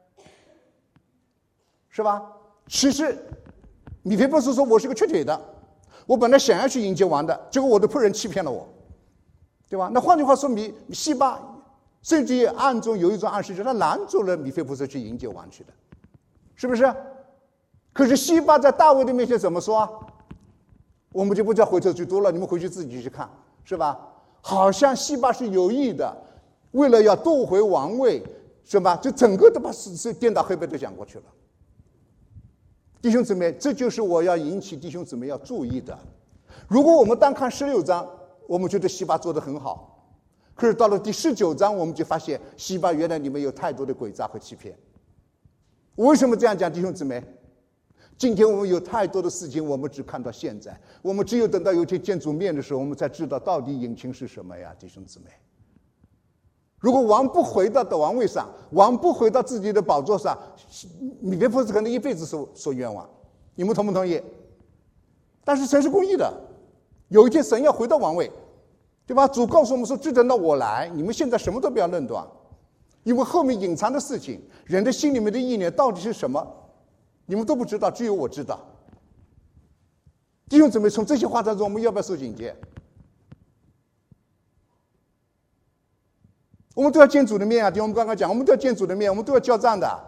是吧？其实米非波设说我是个瘸腿的，我本来想要去迎接王的，结果我的仆人欺骗了我，对吧？那换句话说，米西巴甚至暗中有一种暗示，就是他拦住了米非波设去迎接王去的，是不是？可是西巴在大卫的面前怎么说啊？我们就不再回头去读了，你们回去自己去看，是吧？好像西巴是有意的，为了要夺回王位，是吧？就整个都把事颠倒黑白都讲过去了。弟兄姊妹，这就是我要引起弟兄姊妹要注意的。如果我们单看十六章，我们觉得西巴做得很好，可是到了第十九章，我们就发现西巴原来里面有太多的诡诈和欺骗。为什么这样讲，弟兄姊妹？今天我们有太多的事情，我们只看到现在，我们只有等到有一天见主面的时候，我们才知道到底隐情是什么呀，弟兄姊妹。如果王不回到的王位上，王不回到自己的宝座上，米非波设可能一辈子受受冤枉，你们同不同意？但是神是公义的，有一天神要回到王位，对吧？主告诉我们说，只等到我来，你们现在什么都不要论断，因为后面隐藏的事情，人的心里面的意念到底是什么，你们都不知道，只有我知道。弟兄姊妹，从这些话当中，我们要不要受警戒？我们都要见主的面啊！就我们刚刚讲，我们都要见主的面，我们都要交账的。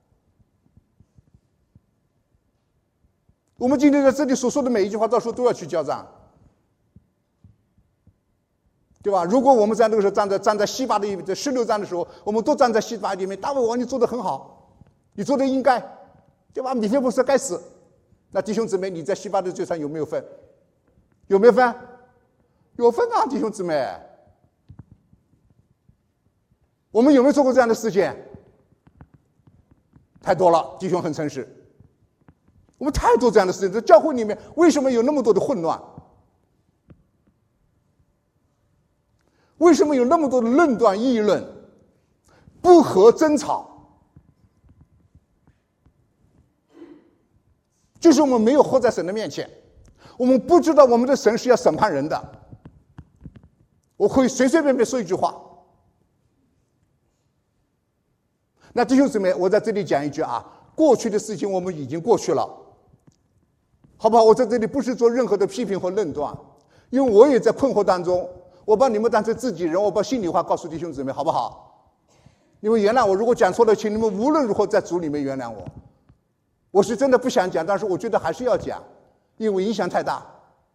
我们今天在这里所说的每一句话，到时候都要去交账，对吧？如果我们在那个时候站在站在西巴的一在十六章的时候，我们都站在西巴里面，大卫王你做得很好，你做得应该，对吧？米非波设该死。那弟兄姊妹，你在西巴的罪上有没有份？有没有份？有份啊，弟兄姊妹。我们有没有做过这样的事情？太多了，弟兄很诚实。我们太多这样的事情，在教会里面为什么有那么多的混乱？为什么有那么多的论断、议论、不和、争吵？就是我们没有活在神的面前，我们不知道我们的神是要审判人的。我可以随随便便说一句话。那弟兄姊妹，我在这里讲一句啊，过去的事情我们已经过去了，好不好？我在这里不是做任何的批评和论断， 因为我也在困惑当中，我把你们当成自己人，我把心里话告诉弟兄姊妹，好不好？你们原谅我，如果讲错了，请你们无论如何在主里面原谅我。我是真的不想讲，但是我觉得还是要讲，因为影响太大。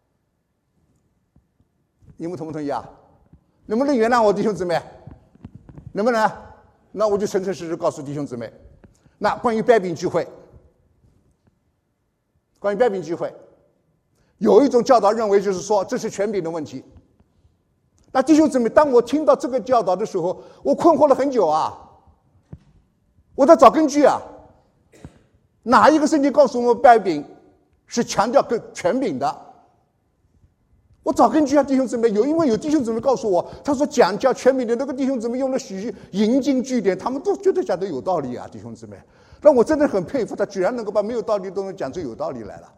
你们同不同意啊？能不能原谅我，弟兄姊妹？能不能？那我就诚诚实实告诉弟兄姊妹。那关于掰饼聚会，关于掰饼聚会，有一种教导认为就是说这是权柄的问题。那弟兄姊妹，当我听到这个教导的时候，我困惑了很久啊，我在找根据啊。哪一个圣经告诉我们掰饼是强调个权柄的？我找根据啊，弟兄姊妹，有因为有弟兄姊妹告诉我，他说讲教权柄的那个弟兄姊妹用了许引经据典，他们都觉得讲的有道理啊，弟兄姊妹，让我真的很佩服，他居然能够把没有道理都能讲出有道理来了。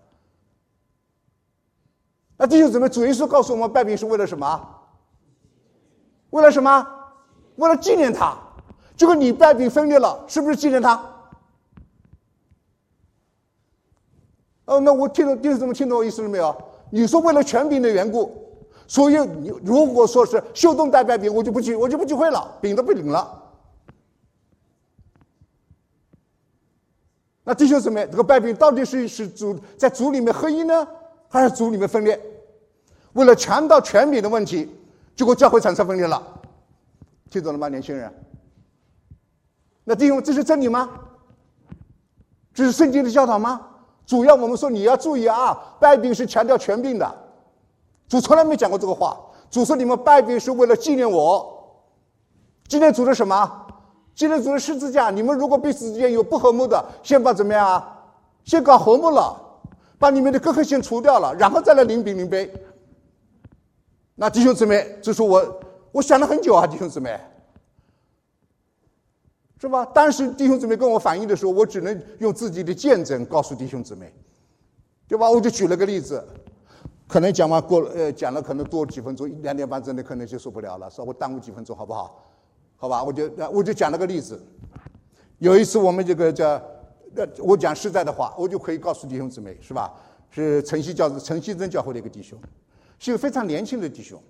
那弟兄姊妹，主耶稣告诉我们，掰饼是为了什么？为了什么？为了纪念他。结果你掰饼分裂了，是不是纪念他？哦，那我听懂弟兄姊妹听懂我意思了没有？你说为了权柄的缘故，所以你如果说是秀动带掰饼，我就不聚，我就不聚会了，饼都不领了。那弟兄姊妹，这个掰饼到底是是主在主里面合一呢，还是主里面分裂？为了强调权柄的问题，结果教会产生分裂了，听懂了吗，年轻人？那弟兄，这是真理吗？这是圣经的教导吗？主要我们说你要注意啊，掰饼是强调权柄的。主从来没讲过这个话。主说你们掰饼是为了纪念我，纪念主的什么？纪念主的十字架。你们如果彼此之间有不和睦的，先把怎么样啊？先搞和睦了，把你们的隔阂先除掉了，然后再来领饼领杯。那弟兄姊妹，这是我我想了很久啊，弟兄姊妹，是吧？当时弟兄姊妹跟我反映的时候，我只能用自己的见证告诉弟兄姊妹，对吧？我就举了个例子，可能讲完过了，呃，讲了可能多几分钟，两点半真的可能就受不了了，稍微耽误几分钟，好不好？好吧，我就我就讲了个例子。有一次我们这个叫，呃，我讲实在的话，我就可以告诉弟兄姊妹，是吧？是晨曦教陈锡珍教会的一个弟兄，是一个非常年轻的弟兄，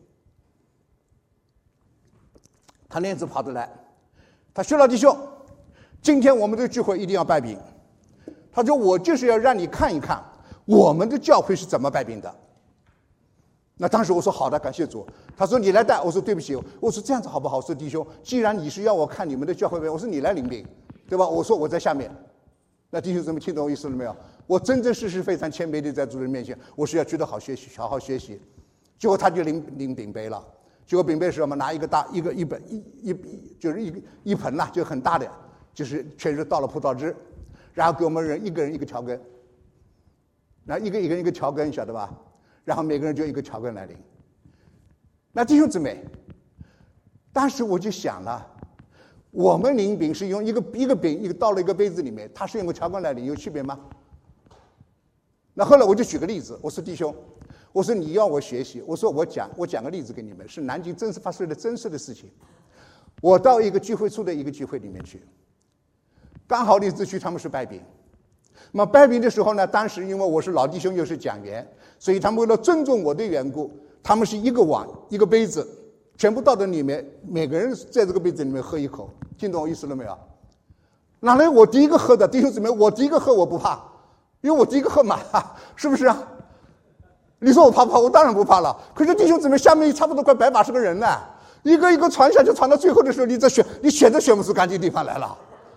他那次跑得来。他说：“老弟兄，今天我们的聚会一定要掰饼。”他说：“我就是要让你看一看我们的教会是怎么掰饼的。”那当时我说：“好的，感谢主。”他说：“你来带。”我说：“对不起。”我说：“这样子好不好？”我说：“弟兄，既然你是要我看你们的教会饼，我说你来领饼，对吧？”我说：“我在下面。”那弟兄姊妹听懂我意思了没有？我真真实实非常谦卑的在主人面前，我是要觉得好学习，好好学习。结果他就领领饼杯了。结果饼杯是什么？拿一个大一个一本一一就是一一盆呐、啊，就很大的，就是全是倒了葡萄汁，然后给我们人一个人一个调羹，然后一个一个一个调羹，晓得吧？然后每个人就一个调羹来领。那弟兄姊妹，当时我就想了，我们领饼是用一个一个饼一个倒了一个杯子里面，他是用个调羹来领，有区别吗？那后来我就举个例子，我说弟兄。我说你要我学习，我说我讲我讲个例子给你们，是南京真实发生的真实的事情。我到一个聚会处的一个聚会里面去，刚好李子区他们是掰饼。那么掰饼的时候呢，当时因为我是老弟兄又是讲员，所以他们为了尊重我的缘故，他们是一个碗一个杯子，全部倒到里面，每个人在这个杯子里面喝一口，听懂我意思了没有？哪来我第一个喝的？弟兄姊妹，我第一个喝我不怕，因为我第一个喝满了，是不是啊？你说我怕不怕？我当然不怕了。可是弟兄姊妹，下面差不多快百把十个人了，一个一个传下去，传到最后的时候，你再选，你选都选不出干净地方来了，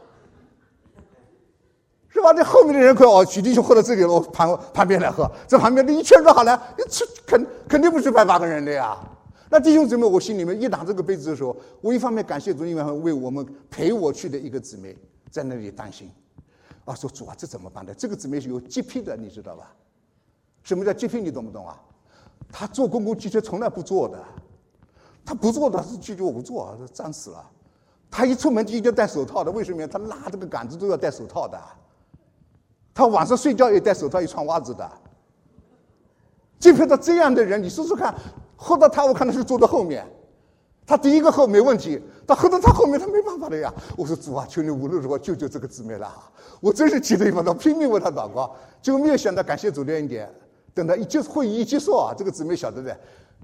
是吧？这后面的人快哦，许弟兄喝到这里了，我旁旁边来喝，这旁边的一圈人好了，肯肯定不是百把个人的呀。那弟兄姊妹，我心里面一拿这个杯子的时候，我一方面感谢主，另外一方面为我们陪我去的一个姊妹在那里担心，啊，说主啊，这怎么办的？这个姊妹是有洁癖的，你知道吧？什么叫洁癖？你懂不懂啊？他坐公共汽车从来不坐的，他不坐的是拒绝我不坐，脏死了。他一出门就一定要戴手套的，为什么呀？他拉这个杆子都要戴手套的。他晚上睡觉也戴手套，也穿袜子的。就碰到这样的人，你说说看，喝到他，我看他是坐在后面，他第一个喝没问题，他喝到他后面他没办法的呀。我说主啊，求你无论如何救救这个姊妹了，我真是气得一把刀，拼命为他祷告。结果没有想到，感谢主的恩典。等到一结会议一结束啊，这个姊妹晓得的，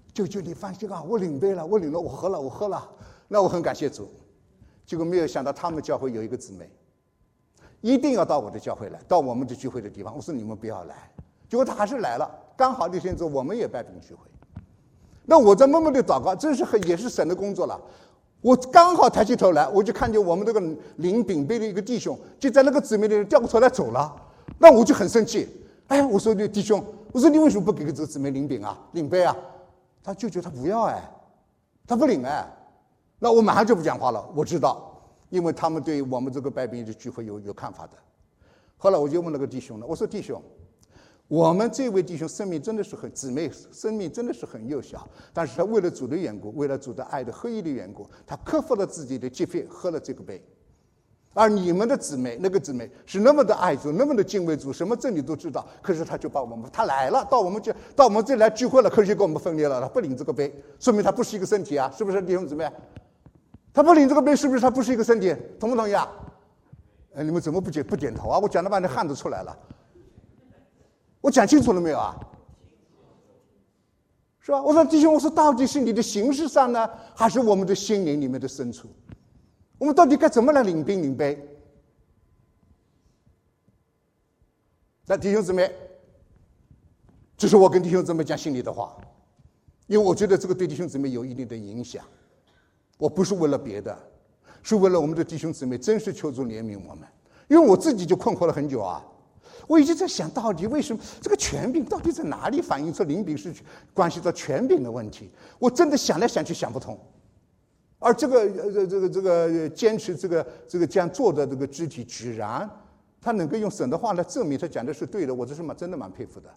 求求你放心啊，我领杯了，我领了，我喝了，我喝了，那我很感谢主。结果没有想到他们教会有一个姊妹一定要到我的教会来，到我们的聚会的地方。我说你们不要来，结果他还是来了。刚好那天之后我们也拜饼聚会，那我在默默地祷告，这是很也是神的工作了。我刚好抬起头来，我就看见我们这个领饼杯的一个弟兄就在那个姊妹那里掉过头来走了，那我就很生气。哎，我说你弟兄，我说你为什么不给这个姊妹领饼啊，领杯啊？他舅舅他不要哎，他不领哎，那我马上就不讲话了。我知道，因为他们对我们这个拜饼的聚会有有看法的。后来我就问那个弟兄了，我说弟兄，我们这位弟兄生命真的是很姊妹，生命真的是很幼小，但是他为了主的缘故，为了主的爱的合一的缘故，他克服了自己的疾病，喝了这个杯。而你们的姊妹，那个姊妹是那么的爱主，那么的敬畏主，什么真理都知道，可是他就把我们，他来了，到我们这，到我们这来聚会了，可是就跟我们分裂了，他不领这个杯，说明他不是一个身体啊，是不是弟兄姊妹？他不领这个杯，是不是他不是一个身体？同不同意啊？哎，你们怎么不点不点头啊？我讲了半天汗都出来了，我讲清楚了没有啊？是吧？我说弟兄，我说到底是你的形式上呢，还是我们的心灵里面的深处？我们到底该怎么来领饼领杯？那弟兄姊妹，这是我跟弟兄姊妹讲心里的话，因为我觉得这个对弟兄姊妹有一定的影响。我不是为了别的，是为了我们的弟兄姊妹，真是求主怜悯我们。因为我自己就困惑了很久啊，我一直在想，到底为什么这个权柄到底在哪里反映出领饼是关系到权柄的问题？我真的想来想去想不通。而这个呃这个这个坚持这个这个这样做的这个肢体，居然他能够用神的话来证明他讲的是对的，我这是蛮真的蛮佩服的，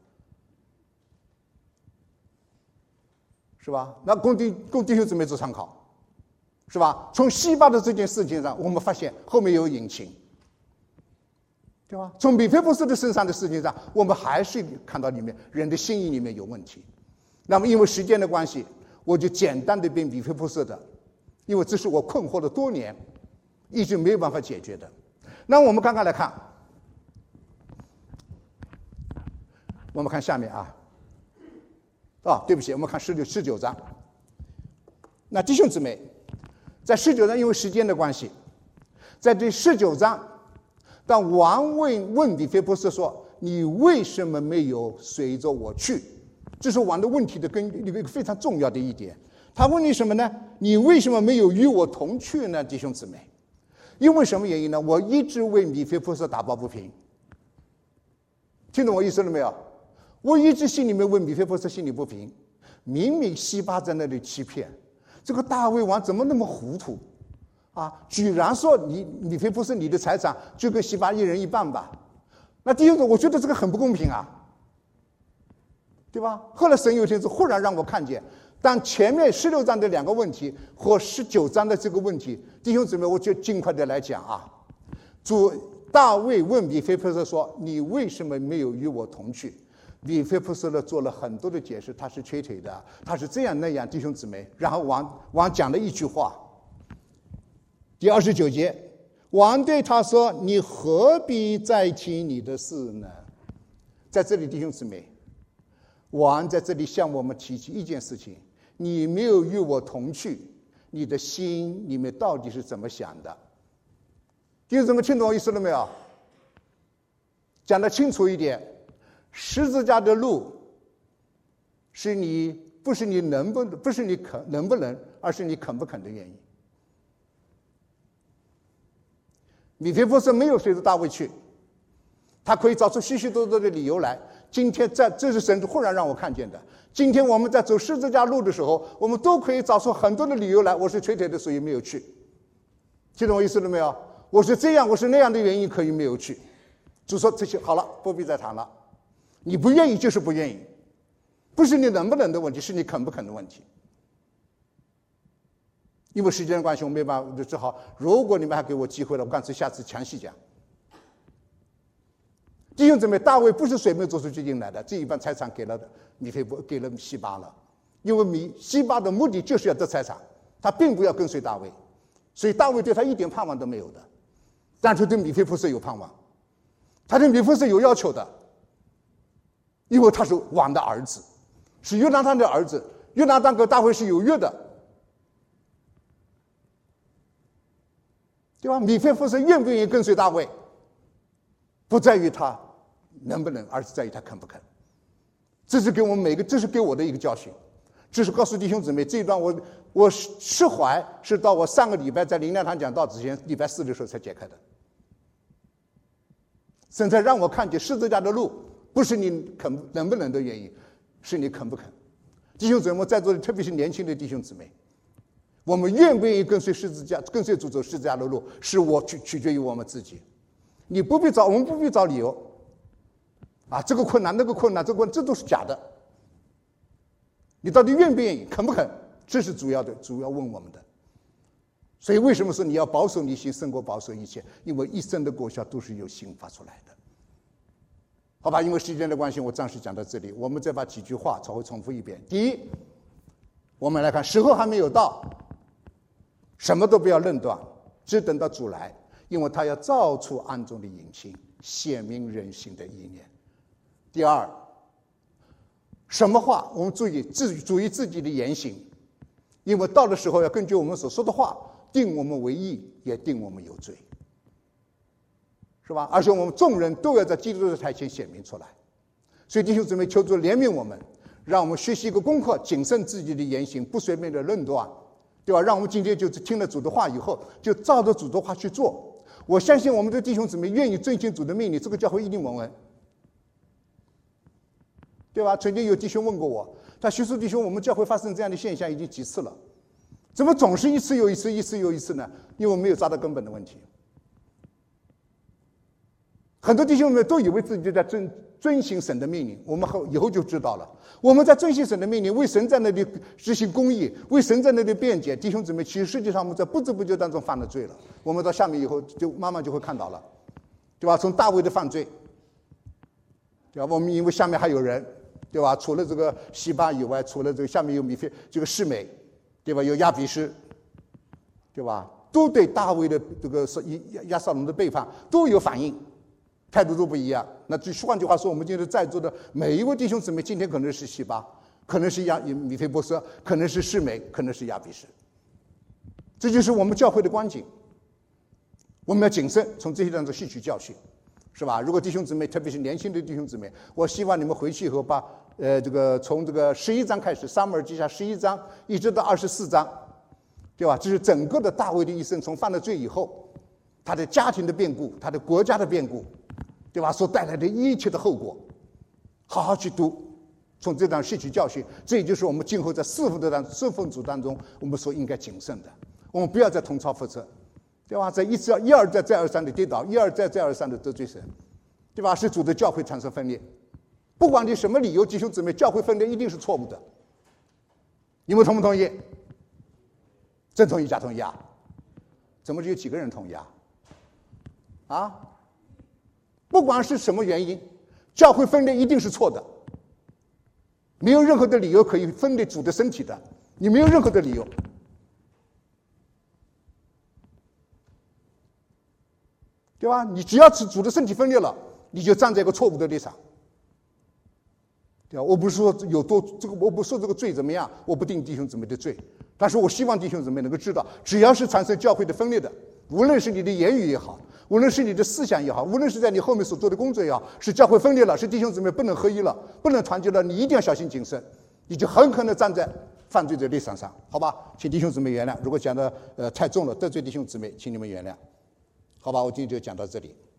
是吧？那供弟供弟兄姊妹做参考，是吧？从西巴的这件事情上，我们发现后面有隐情，对吧？从米非波设的身上的事情上，我们还是看到里面人的心意里面有问题。那么因为时间的关系，我就简单的被米非波设的。因为这是我困惑了多年，一直没有办法解决的。那我们刚刚来看，我们看下面啊，哦，对不起，我们看十九十九章。那弟兄姊妹，在十九章，因为时间的关系，在这十九章，当王问问米非波设说：“你为什么没有随着我去？”这是王的问题的根一个非常重要的一点。他问你什么呢？你为什么没有与我同去呢，弟兄姊妹？因为什么原因呢？我一直为米非波设打抱不平。听懂我意思了没有？我一直心里面为米非波设心里不平。明明西巴在那里欺骗，这个大卫王怎么那么糊涂啊？居然说你米非波设你的财产就跟西巴一人一半吧？那第一个，我觉得这个很不公平啊，对吧？后来神有一天是忽然让我看见。但前面十六章的两个问题和十九章的这个问题，弟兄姊妹，我就尽快的来讲啊。主大卫问米非波设说：“你为什么没有与我同去？”米非波设呢做了很多的解释，他是瘸腿的，他是这样那样，弟兄姊妹。然后王王讲了一句话，第二十九节，王对他说：“你何必再提你的事呢？”在这里，弟兄姊妹，王在这里向我们提起一件事情。你没有与我同去，你的心里面到底是怎么想的？弟兄姊妹，听懂我意思了没有？讲得清楚一点，十字架的路是你不是你能不不是你肯能不能，而是你肯不肯的原因。米非波设没有随着大卫去，他可以找出许许多多的理由来。今天在这是神忽然让我看见的。今天我们在走十字架路的时候，我们都可以找出很多的理由来。我是瘸腿的，所以没有去。听懂我意思了没有？我是这样，我是那样的原因，可以没有去。就说这些好了，不必再谈了。你不愿意就是不愿意，不是你能不能的问题，是你肯不肯的问题。因为时间的关系，我没办法，只好如果你们还给我机会了，我干脆下次详细讲。弟兄姊妹，大卫不是随便做出决定来的，这一半财产给了米非波，给了西巴了。因为米西巴的目的就是要得财产，他并不要跟随大卫，所以大卫对他一点盼望都没有的。但是对米非波设有盼望，他对米非波设有要求的，因为他是王的儿子，是约拿单的儿子， 约拿单跟大卫是有约的，对吧？米非波设愿不愿意跟随大卫，不在于他能不能，而是在于他肯不肯。这是给我们每个，这是给我的一个教训。这是告诉弟兄姊妹，这一段我我释怀是到我上个礼拜在灵粮堂讲道之前，礼拜四的时候才解开的。神才让我看见十字架的路，不是你肯能不能的原因，是你肯不肯。弟兄姊妹，在座的特别是年轻的弟兄姊妹，我们愿不愿意跟随十字架，跟随主走十字架的路，是我取取决于我们自己。你不必找，我们不必找理由。啊，这个困难，那个困难，这个困难，这都是假的。你到底愿不愿意，肯不肯？这是主要的，主要问我们的。所以为什么说你要保守你心胜过保守一切？因为一生的果效都是由心发出来的。好吧，因为时间的关系，我暂时讲到这里。我们再把几句话稍微重复一遍。第一，我们来看，时候还没有到，什么都不要论断，只等到主来，因为他要照出暗中的隐情，显明人心的意念。第二，什么话我们注意自注意自己的言行，因为到的时候要根据我们所说的话定我们为义，也定我们有罪，是吧？而且我们众人都要在基督的台前显明出来。所以弟兄姊妹，求主怜悯我们，让我们学习一个功课，谨慎自己的言行，不随便的论断，对吧？让我们今天就听了主的话以后，就照着主的话去做。我相信我们的弟兄姊妹愿意遵行主的命令，这个教会一定稳稳，对吧？曾经有弟兄问过我，他徐叔弟兄，我们教会发生这样的现象已经几次了，怎么总是一次又一次，一次又一次呢？因为我没有抓到根本的问题。很多弟兄们都以为自己在遵遵行神的命令，我们后以后就知道了，我们在遵行神的命令，为神在那里执行公义，为神在那里辩解。弟兄姊妹，其实实际上我们在不知不觉当中犯了罪了。我们到下面以后就慢慢就会看到了，对吧？从大卫的犯罪，对吧？我们因为下面还有人，对吧？除了这个西巴以外，除了这个下面有米非这个示每，对吧？有亚比施，对吧？都对大卫的这个押沙龙的背叛都有反应，态度都不一样。那就换句话说，我们今天在座的每一位弟兄姊妹，今天可能是西巴，可能是亚米非波设，可能是示每，可能是亚比施。这就是我们教会的光景。我们要谨慎，从这些当中吸取教训，是吧？如果弟兄姊妹，特别是年轻的弟兄姊妹，我希望你们回去以后把呃这个从这个十一章开始，撒母耳记下十一章一直到二十四章，对吧？这是整个的大卫的一生，从犯了罪以后，他的家庭的变故，他的国家的变故，对吧？所带来的一切的后果，好好去读，从这章吸取教训。这也就是我们今后在侍奉的当侍奉主当中，我们所应该谨慎的。我们不要再同操覆辙，对吧？在一次一而再再而三的跌倒，一而再再而三的得罪神，对吧？使主的教会产生分裂。不管你什么理由，弟兄姊妹，教会分裂一定是错误的。你们同不同意？真同意假同意啊？怎么只有几个人同意啊？啊？不管是什么原因，教会分裂一定是错的。没有任何的理由可以分裂主的身体的，你没有任何的理由。对吧？你只要是主的身体分裂了，你就站在一个错误的立场。对吧？我不是说有多这个，我不说这个罪怎么样，我不定弟兄姊妹的罪，但是我希望弟兄姊妹能够知道，只要是产生教会的分裂的，无论是你的言语也好，无论是你的思想也好，无论是在你后面所做的工作也好，是教会分裂了，是弟兄姊妹不能合一了，不能团结了，你一定要小心谨慎，你就很可能站在犯罪的立场上，好吧？请弟兄姊妹原谅，如果讲的呃太重了，得罪弟兄姊妹，请你们原谅。好吧，我今天就讲到这里。